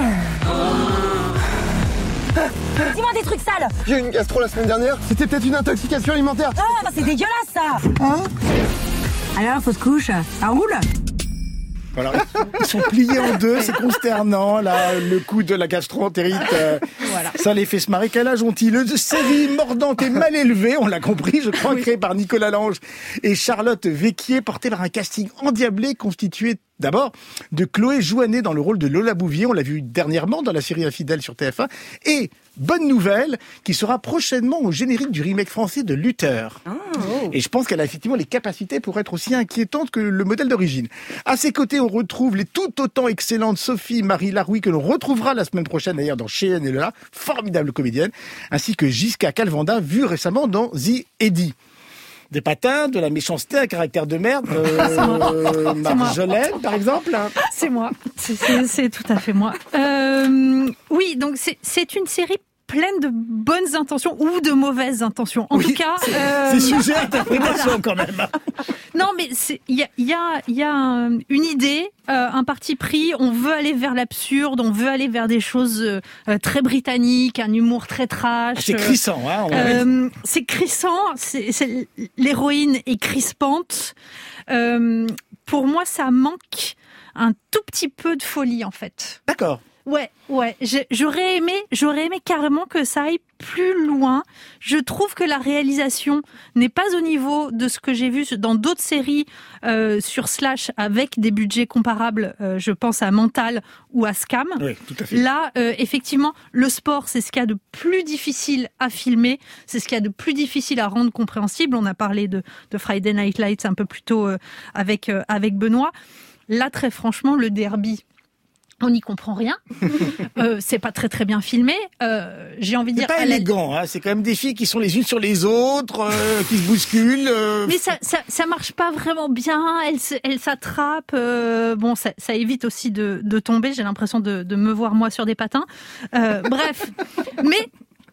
Dis-moi des trucs sales. J'ai eu une gastro la semaine dernière. C'était peut-être une intoxication alimentaire. Ah, c'est dégueulasse, ça. Hein ? Alors, fausse couche, ça roule ? Voilà, ils sont pliés en deux, c'est consternant, là, le coup de la gastro-entérite, euh, voilà. Ça les fait se marrer. Quel âge ont-ils ? Une série mordante et mal élevée, on l'a compris, je crois, oui. Créée par Nicolas Lange et Charlotte Véquier, portée par un casting endiablé constitué d'abord de Chloé Jouannet dans le rôle de Lola Bouvier, on l'a vu dernièrement dans la série Infidèle sur T F un, et bonne nouvelle, qui sera prochainement au générique du remake français de Luther. Oh. Et je pense qu'elle a effectivement les capacités pour être aussi inquiétante que le modèle d'origine. À ses côtés, on retrouve les tout autant excellentes Sophie-Marie Laroui, que l'on retrouvera la semaine prochaine d'ailleurs dans Cheyenne et Lola, formidable comédienne, ainsi que Gisca Calvanda, vue récemment dans The Eddie. Des patins, de la méchanceté, un caractère de merde, euh, Marjolaine, par exemple. C'est moi, c'est, c'est, c'est tout à fait moi. Euh, oui, donc c'est, c'est une série pleine de bonnes intentions ou de mauvaises intentions. En oui, tout cas, c'est, euh... c'est sujet à interprétation quand même. Non, mais il y a, y a, y a une idée, euh, un parti pris. On veut aller vers l'absurde, on veut aller vers des choses euh, très britanniques, un humour très trash. Ah, c'est crissant, hein. Euh, c'est crissant. C'est, c'est, l'héroïne est crispante. Euh, pour moi, ça manque un tout petit peu de folie, en fait. D'accord. Ouais, ouais. J'ai- J'aurais aimé, j'aurais aimé carrément que ça aille plus loin. Je trouve que la réalisation n'est pas au niveau de ce que j'ai vu dans d'autres séries euh, sur Slash avec des budgets comparables. Euh, je pense à Mental ou à Scam. Oui, tout à fait. Là, euh, effectivement, le sport, c'est ce qu'il y a de plus difficile à filmer, c'est ce qu'il y a de plus difficile à rendre compréhensible. On a parlé de, de Friday Night Lights un peu plus tôt euh, avec euh, avec Benoît. Là, très franchement, le derby, on n'y comprend rien. euh, c'est pas très très bien filmé. Euh, j'ai envie de C'est dire. pas elle a- élégant, hein. C'est quand même des filles qui sont les unes sur les autres, euh, qui se bousculent. euh. Mais ça, ça, ça marche pas vraiment bien. Elle, se- elle s'attrape. euh, bon, ça, ça évite aussi de, de tomber. J'ai l'impression de, de me voir moi sur des patins. Euh, bref, mais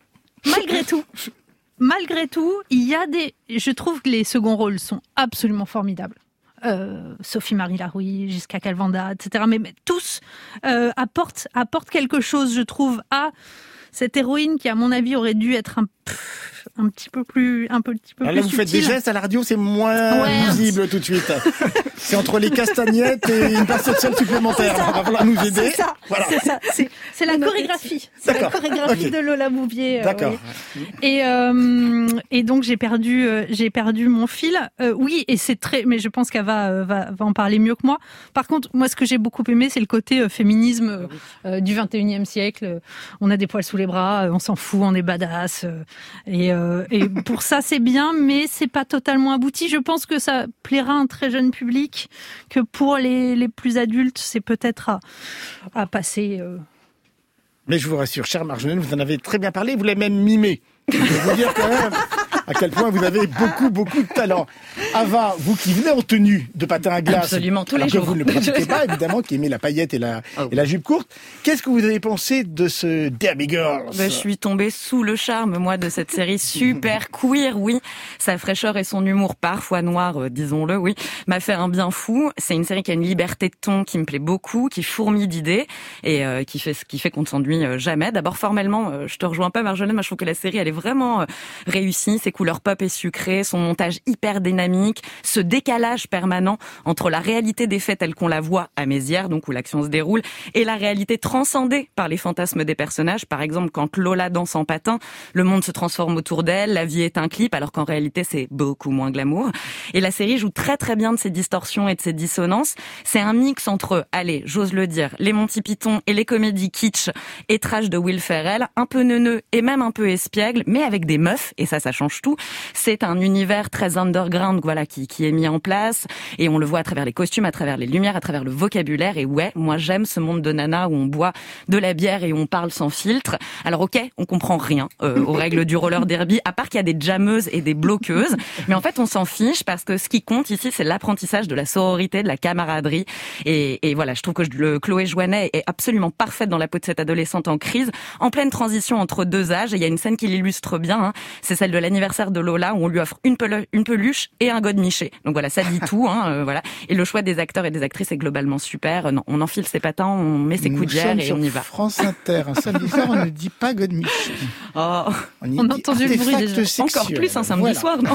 malgré tout, malgré tout, il y a des. Je trouve que les seconds rôles sont absolument formidables. Euh, Sophie-Marie Larouille, Gisca Calvanda, et cetera. Mais, mais tous euh, apportent, apportent quelque chose, je trouve, à cette héroïne qui, à mon avis, aurait dû être un, pff, un petit peu plus, un peu, petit peu Ah, plus là, vous faites des subtile. gestes à la radio, c'est moins Ouais. visible tout de suite. C'est entre les castagnettes et une passe sociale supplémentaire. C'est ça. Il va falloir nous aider. C'est ça, Voilà. c'est ça. C'est, c'est la chorégraphie. C'est la D'accord. chorégraphie Ok. de Lola Bouvier. euh, D'accord. oui. Et euh, et donc j'ai perdu euh, j'ai perdu mon fil. Euh, oui, et c'est très. Mais je pense qu'elle va, euh, va va en parler mieux que moi. Par contre, moi, ce que j'ai beaucoup aimé, c'est le côté euh, féminisme euh, du vingt et unième siècle. On a des poils sous les bras, euh, on s'en fout, on est badass. euh, et euh, et pour ça, c'est bien, mais c'est pas totalement abouti. Je pense que ça plaira à un très jeune public, que pour les les plus adultes, c'est peut-être à à passer. euh, Mais je vous rassure, cher Marjolaine, vous en avez très bien parlé, vous l'avez même mimé. Je vais vous dire quand même à quel point vous avez beaucoup, beaucoup de talent. Ava, vous qui venez en tenue de patin à glace, Absolument, tous alors les que jours. vous ne le pratiquez pas, évidemment, qui aimez la paillette et la, et la jupe courte, qu'est-ce que vous avez pensé de ce Derby Girls? Bah, je suis tombée sous le charme, moi, de cette série super queer, oui. Sa fraîcheur et son humour parfois noir, euh, disons-le, oui, m'a fait un bien fou. C'est une série qui a une liberté de ton qui me plaît beaucoup, qui fourmille d'idées et euh, qui fait qui fait qu'on ne s'ennuie euh, jamais. D'abord, formellement, euh, je te rejoins pas, Marjolaine, moi je trouve que la série, elle est vraiment euh, réussie. Ses couleurs pop et sucrées, son montage hyper dynamique, ce décalage permanent entre la réalité des faits telle qu'on la voit à Mézières, donc où l'action se déroule, et la réalité transcendée par les fantasmes des personnages. Par exemple, quand Lola danse en patin, le monde se transforme autour d'elle, la vie est un clip, alors qu'en réalité, c'est beaucoup moins glamour. Et la série joue très très bien de ces distorsions et de ces dissonances. C'est un mix entre, allez, j'ose le dire, les Monty Python et les comédies kitsch et trash de Will Ferrell, un peu neuneux et même un peu espiègle, mais avec des meufs, et ça, ça change tout. C'est un univers très underground, voilà, qui, qui est mis en place, et on le voit à travers les costumes, à travers les lumières, à travers le vocabulaire, et ouais, moi j'aime ce monde de nana où on boit de la bière et où on parle sans filtre. Alors ok, on comprend rien euh, aux règles du roller derby, à part qu'il y a des jammeuses et des bloqueuses, mais en fait on s'en fiche parce que ce qui compte ici, c'est l'apprentissage de la sororité, de la camaraderie, et, et voilà, je trouve que le Chloé Jouanet est absolument parfaite dans la peau de cette adolescente en crise, en pleine transition entre deux âges, et il y a une scène qui l'illustre bien, hein, c'est celle de l'anniversaire de Lola, où on lui offre une, pelu- une peluche et un godemiché. Donc voilà, ça dit tout, hein, euh, voilà. Et le choix des acteurs et des actrices est globalement super. Euh, non, on enfile ses patins, on met ses coups de bière et on y va. France Inter, un samedi soir, on ne dit pas Godemiché. Oh, on, on a entendu le bruit déjà. Encore plus un samedi voilà. soir, non?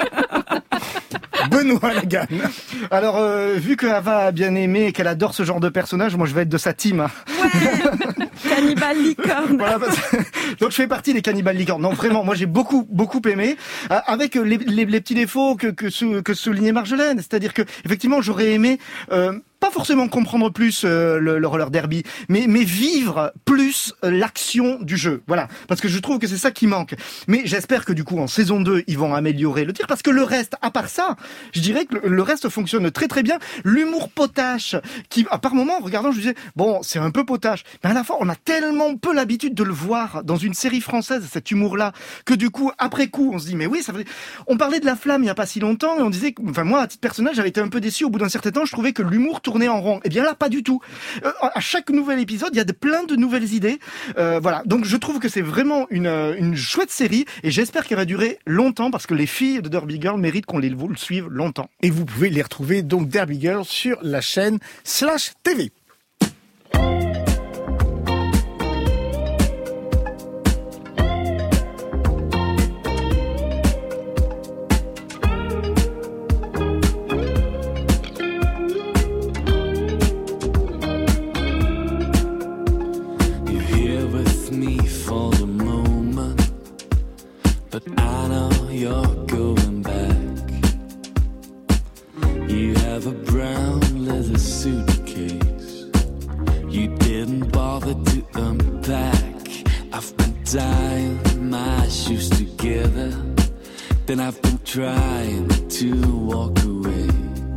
Benoît Lagan. Alors, euh, vu que Ava a bien aimé et qu'elle adore ce genre de personnage, moi je vais être de sa team. hein. Cannibal licorne. Voilà, parce que- donc je fais partie des cannibales licornes. Non, vraiment, moi j'ai beaucoup, beaucoup aimé, euh, avec les, les, les petits défauts que, que, sou- que soulignait Marjolaine. C'est-à-dire que, effectivement, j'aurais aimé... Euh, pas forcément comprendre plus euh, le, le roller derby, mais, mais vivre plus euh, l'action du jeu. Voilà, parce que je trouve que c'est ça qui manque. Mais j'espère que du coup, en saison deux, ils vont améliorer le tir, parce que le reste, à part ça, je dirais que le, le reste fonctionne très très bien. L'humour potache, qui, à par moment, en regardant, je disais, bon, c'est un peu potache, mais à la fois, on a tellement peu l'habitude de le voir dans une série française, cet humour-là, que du coup, après coup, on se dit, mais oui, ça fait... On parlait de La Flamme il y a pas si longtemps, et on disait, enfin moi, à titre personnel, j'avais été un peu déçu au bout d'un certain temps, je trouvais que l'humour tourner en rond. Eh bien là, pas du tout. Euh, à chaque nouvel épisode, il y a de, plein de nouvelles idées. Euh, voilà. Donc je trouve que c'est vraiment une, une chouette série et j'espère qu'elle va durer longtemps parce que les filles de Derby Girl méritent qu'on les le suive longtemps. Et vous pouvez les retrouver donc Derby Girl sur la chaîne Slash T V. but I know you're going back. You have a brown leather suitcase. You didn't bother to unpack. I've been tying my shoes together. Then I've been trying to walk away.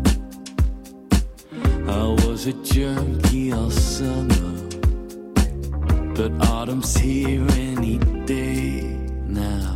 I was a junkie all summer, but autumn's here any day now.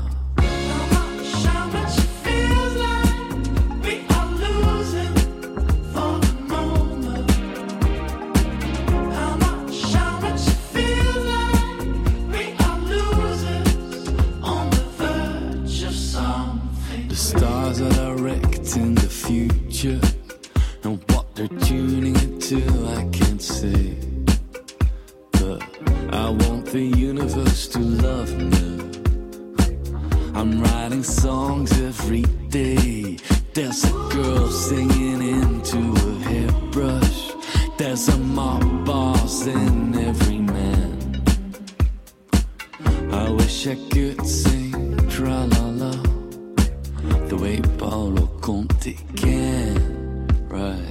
Stars are direct in the future, and what they're tuning into I can't say. But I want the universe to love me. I'm writing songs every day. There's a girl singing into a hairbrush. There's a mob boss in every man. I wish I could sing tra-la-la the way Paolo Conte can, right?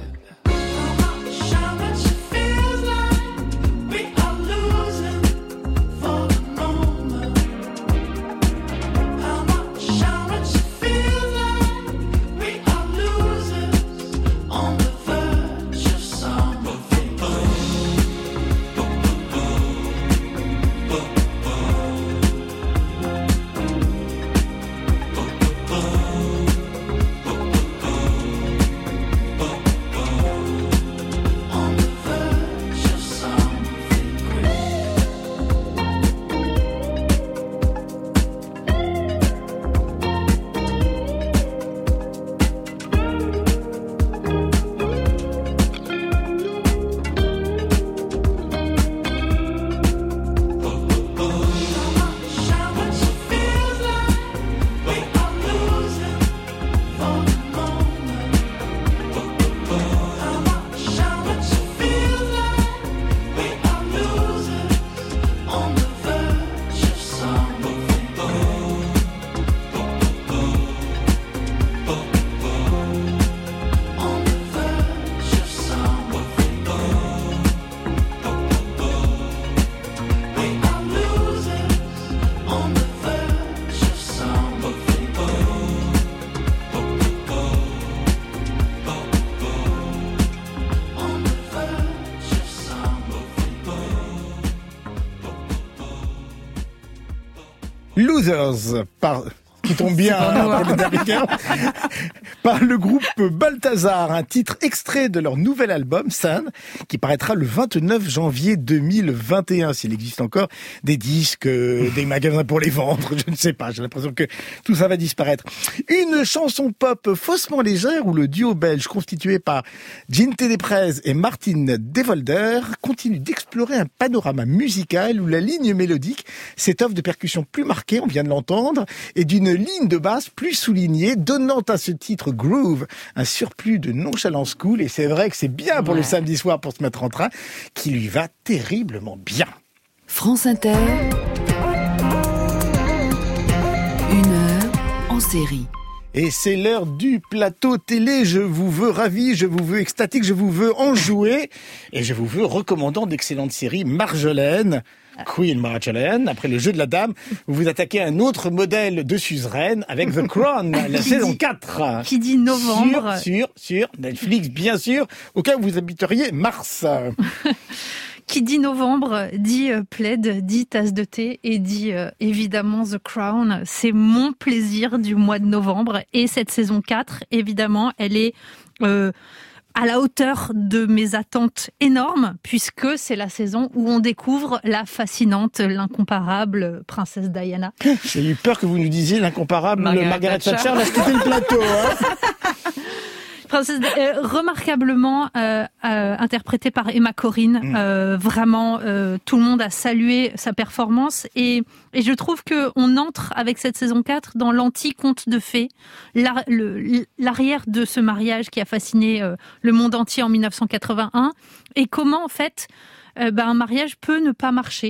Losers, par, qui tombe bien hein, pour les Américains, par le groupe Balthazar, un titre extrait de leur nouvel album, Sun, qui paraîtra le vingt-neuf janvier deux mille vingt et un, s'il existe encore des disques, des magasins pour les vendre, je ne sais pas, j'ai l'impression que tout ça va disparaître. Une chanson pop faussement légère où le duo belge constitué par Jinte Desprez et Martin Devolder continue d'explorer un panorama musical où la ligne mélodique s'étoffe de percussions plus marquées, on vient de l'entendre, et d'une ligne de basse plus soulignée, donnant à ce titre Groove un surplus de nonchalance cool, et c'est vrai que c'est bien pour ouais. le samedi soir pour se mettre en train, qui lui va terriblement bien. France Inter, une heure en série. Et c'est l'heure du plateau télé. Je vous veux ravi, je vous veux extatique, je vous veux enjoué, et je vous veux recommandant d'excellentes séries. Marjolaine, Queen Marjolaine, après le jeu de la dame, vous vous attaquez à un autre modèle de suzeraine avec The Crown, la saison dit, quatre. Qui dit novembre. Sur, sur, sur Netflix, bien sûr, au cas où vous habiteriez Mars. Qui dit novembre, dit euh, plaid, dit tasse de thé et dit euh, évidemment The Crown. C'est mon plaisir du mois de novembre. Et cette saison quatre, évidemment, elle est euh, à la hauteur de mes attentes énormes, puisque c'est la saison où on découvre la fascinante, l'incomparable princesse Diana. J'ai eu peur que vous nous disiez l'incomparable Margaret, Margaret Thatcher. Là, c'était le plateau. Hein. Princesse, euh, remarquablement euh, euh, interprétée par Emma Corrin, mmh. euh, vraiment euh, tout le monde a salué sa performance et, et je trouve que on entre avec cette saison quatre dans l'anti-conte de fées, la, le, l'arrière de ce mariage qui a fasciné euh, le monde entier en dix-neuf cent quatre-vingt-un et comment en fait euh, bah, un mariage peut ne pas marcher.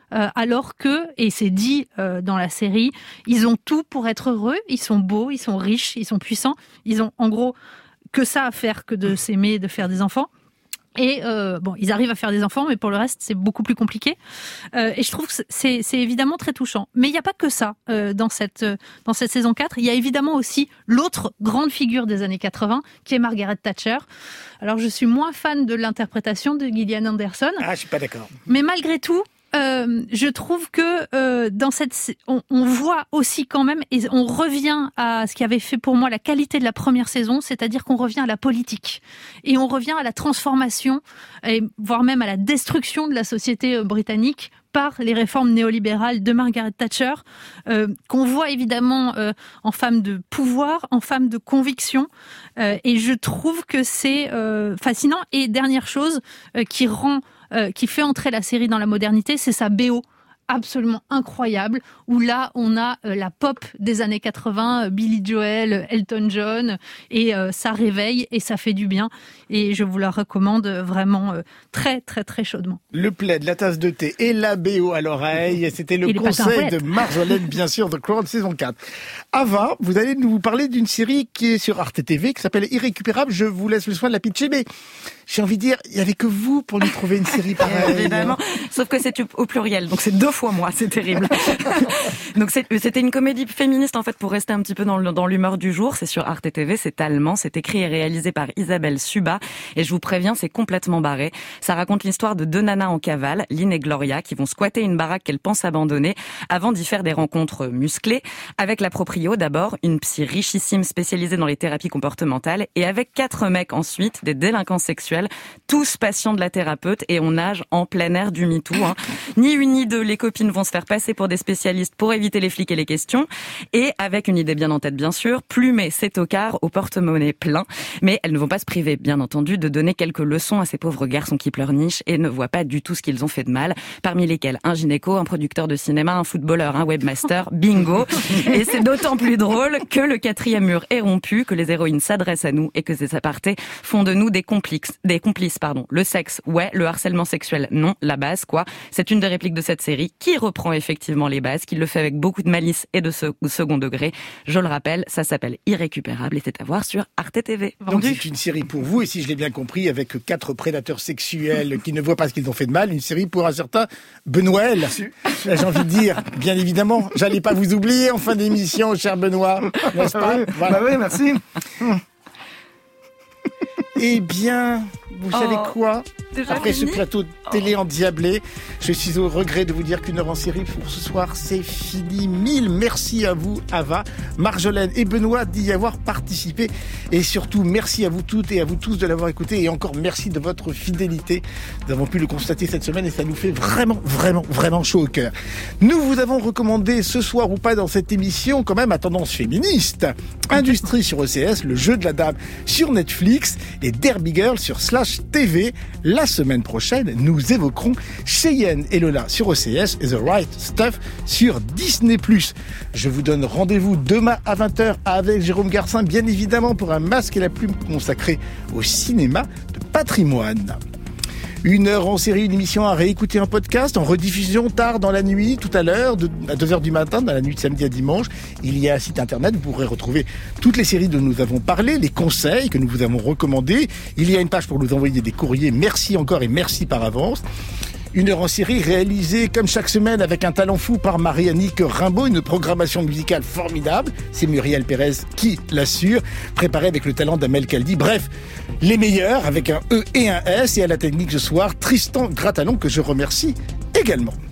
euh, alors que, et c'est dit euh, dans la série, ils ont tout pour être heureux, ils sont beaux, ils sont riches, ils sont puissants, ils ont en gros que ça à faire que de s'aimer et de faire des enfants. Et euh, bon, ils arrivent à faire des enfants, mais pour le reste, c'est beaucoup plus compliqué. Euh, et je trouve que c'est, c'est évidemment très touchant. Mais il n'y a pas que ça euh, dans cette dans cette saison quatre. Il y a évidemment aussi l'autre grande figure des années quatre-vingts, qui est Margaret Thatcher. Alors, je suis moins fan de l'interprétation de Gillian Anderson. Ah, je suis pas d'accord. Mais malgré tout, Euh, je trouve que euh, dans cette, on, on voit aussi quand même, et on revient à ce qui avait fait pour moi la qualité de la première saison, c'est-à-dire qu'on revient à la politique et on revient à la transformation, et voire même à la destruction de la société britannique par les réformes néolibérales de Margaret Thatcher, euh, qu'on voit évidemment euh, en femme de pouvoir, en femme de conviction, euh, et je trouve que c'est euh, fascinant. Et dernière chose euh, qui rend Euh, qui fait entrer la série dans la modernité, c'est sa B O absolument incroyable, où là, on a euh, la pop des années quatre-vingts, euh, Billy Joel, Elton John, et euh, ça réveille et ça fait du bien. Et je vous la recommande vraiment euh, très, très, très chaudement. Le plaid, la tasse de thé et la B O à l'oreille, c'était le conseil de Marjolaine, bien sûr, de Crown saison quatre. Ava, vous allez nous parler d'une série qui est sur Arte T V, qui s'appelle Irrécupérable. Je vous laisse le soin de la pitcher, mais j'ai envie de dire, il n'y avait que vous pour nous trouver une série pareille. Évidemment, sauf que c'est au pluriel, donc c'est deux fois moi, c'est terrible. Donc c'est, c'était une comédie féministe, en fait, pour rester un petit peu dans, le, dans l'humeur du jour. C'est sur Arte T V, c'est allemand, c'est écrit et réalisé par Isabelle Suba, et je vous préviens, c'est complètement barré. Ça raconte l'histoire de deux nanas en cavale, Lynn et Gloria, qui vont squatter une baraque qu'elles pensent abandonner, avant d'y faire des rencontres musclées, avec la proprio d'abord, une psy richissime spécialisée dans les thérapies comportementales, et avec quatre mecs ensuite, des délinquants sexuels, tous patients de la thérapeute, et on nage en plein air du MeToo. Hein. Ni une ni deux, les copines vont se faire passer pour des spécialistes pour éviter les flics et les questions, et avec une idée bien en tête bien sûr, plumer ces tocards au porte-monnaie plein, mais elles ne vont pas se priver bien entendu de donner quelques leçons à ces pauvres garçons qui pleurnichent et ne voient pas du tout ce qu'ils ont fait de mal, parmi lesquels un gynéco, un producteur de cinéma, un footballeur, un webmaster, bingo. Et c'est d'autant plus drôle que le quatrième mur est rompu, que les héroïnes s'adressent à nous et que ces apartés font de nous des complices, des complices, pardon. Le sexe, ouais, le harcèlement sexuel, non, la base, quoi. C'est une des répliques de cette série qui reprend effectivement les bases, qui le fait avec beaucoup de malice et de second degré. Je le rappelle, ça s'appelle Irrécupérable et c'est à voir sur Arte T V. Donc c'est une série pour vous, et si je l'ai bien compris, avec quatre prédateurs sexuels qui ne voient pas ce qu'ils ont fait de mal, une série pour un certain Benoît. J'ai envie de dire, bien évidemment, j'allais pas vous oublier en fin d'émission, cher Benoît, n'est-ce pas? Voilà. Bah oui, merci. Eh bien, vous savez oh, quoi? Après fini ce plateau de télé endiablé, je suis au regret de vous dire qu'une heure en série pour ce soir, c'est fini. Mille merci à vous, Ava, Marjolaine et Benoît d'y avoir participé. Et surtout, merci à vous toutes et à vous tous de l'avoir écouté. Et encore merci de votre fidélité. Nous avons pu le constater cette semaine et ça nous fait vraiment, vraiment, vraiment chaud au cœur. Nous vous avons recommandé ce soir ou pas dans cette émission quand même à tendance féministe. Industrie sur O C S, Le Jeu de la Dame sur Netflix et Derby Girl sur Slash T V. La semaine prochaine, nous évoquerons Cheyenne et Lola sur O C S et The Right Stuff sur Disney plus. Je vous donne rendez-vous demain à vingt heures avec Jérôme Garcin, bien évidemment, pour un Masque et la Plume consacré au cinéma de patrimoine. Une heure en série, une émission à réécouter en podcast, en rediffusion tard dans la nuit, tout à l'heure, de, à deux heures du matin, dans la nuit de samedi à dimanche. Il y a un site internet, vous pourrez retrouver toutes les séries dont nous avons parlé, les conseils que nous vous avons recommandés. Il y a une page pour nous envoyer des courriers. Merci encore et merci par avance. Une heure en série réalisée comme chaque semaine avec un talent fou par Marie-Annick Rimbaud, une programmation musicale formidable. C'est Muriel Pérez qui l'assure, préparée avec le talent d'Amel Kaldi. Bref, les meilleurs avec un E et un S, et à la technique ce soir, Tristan Gratalon que je remercie également.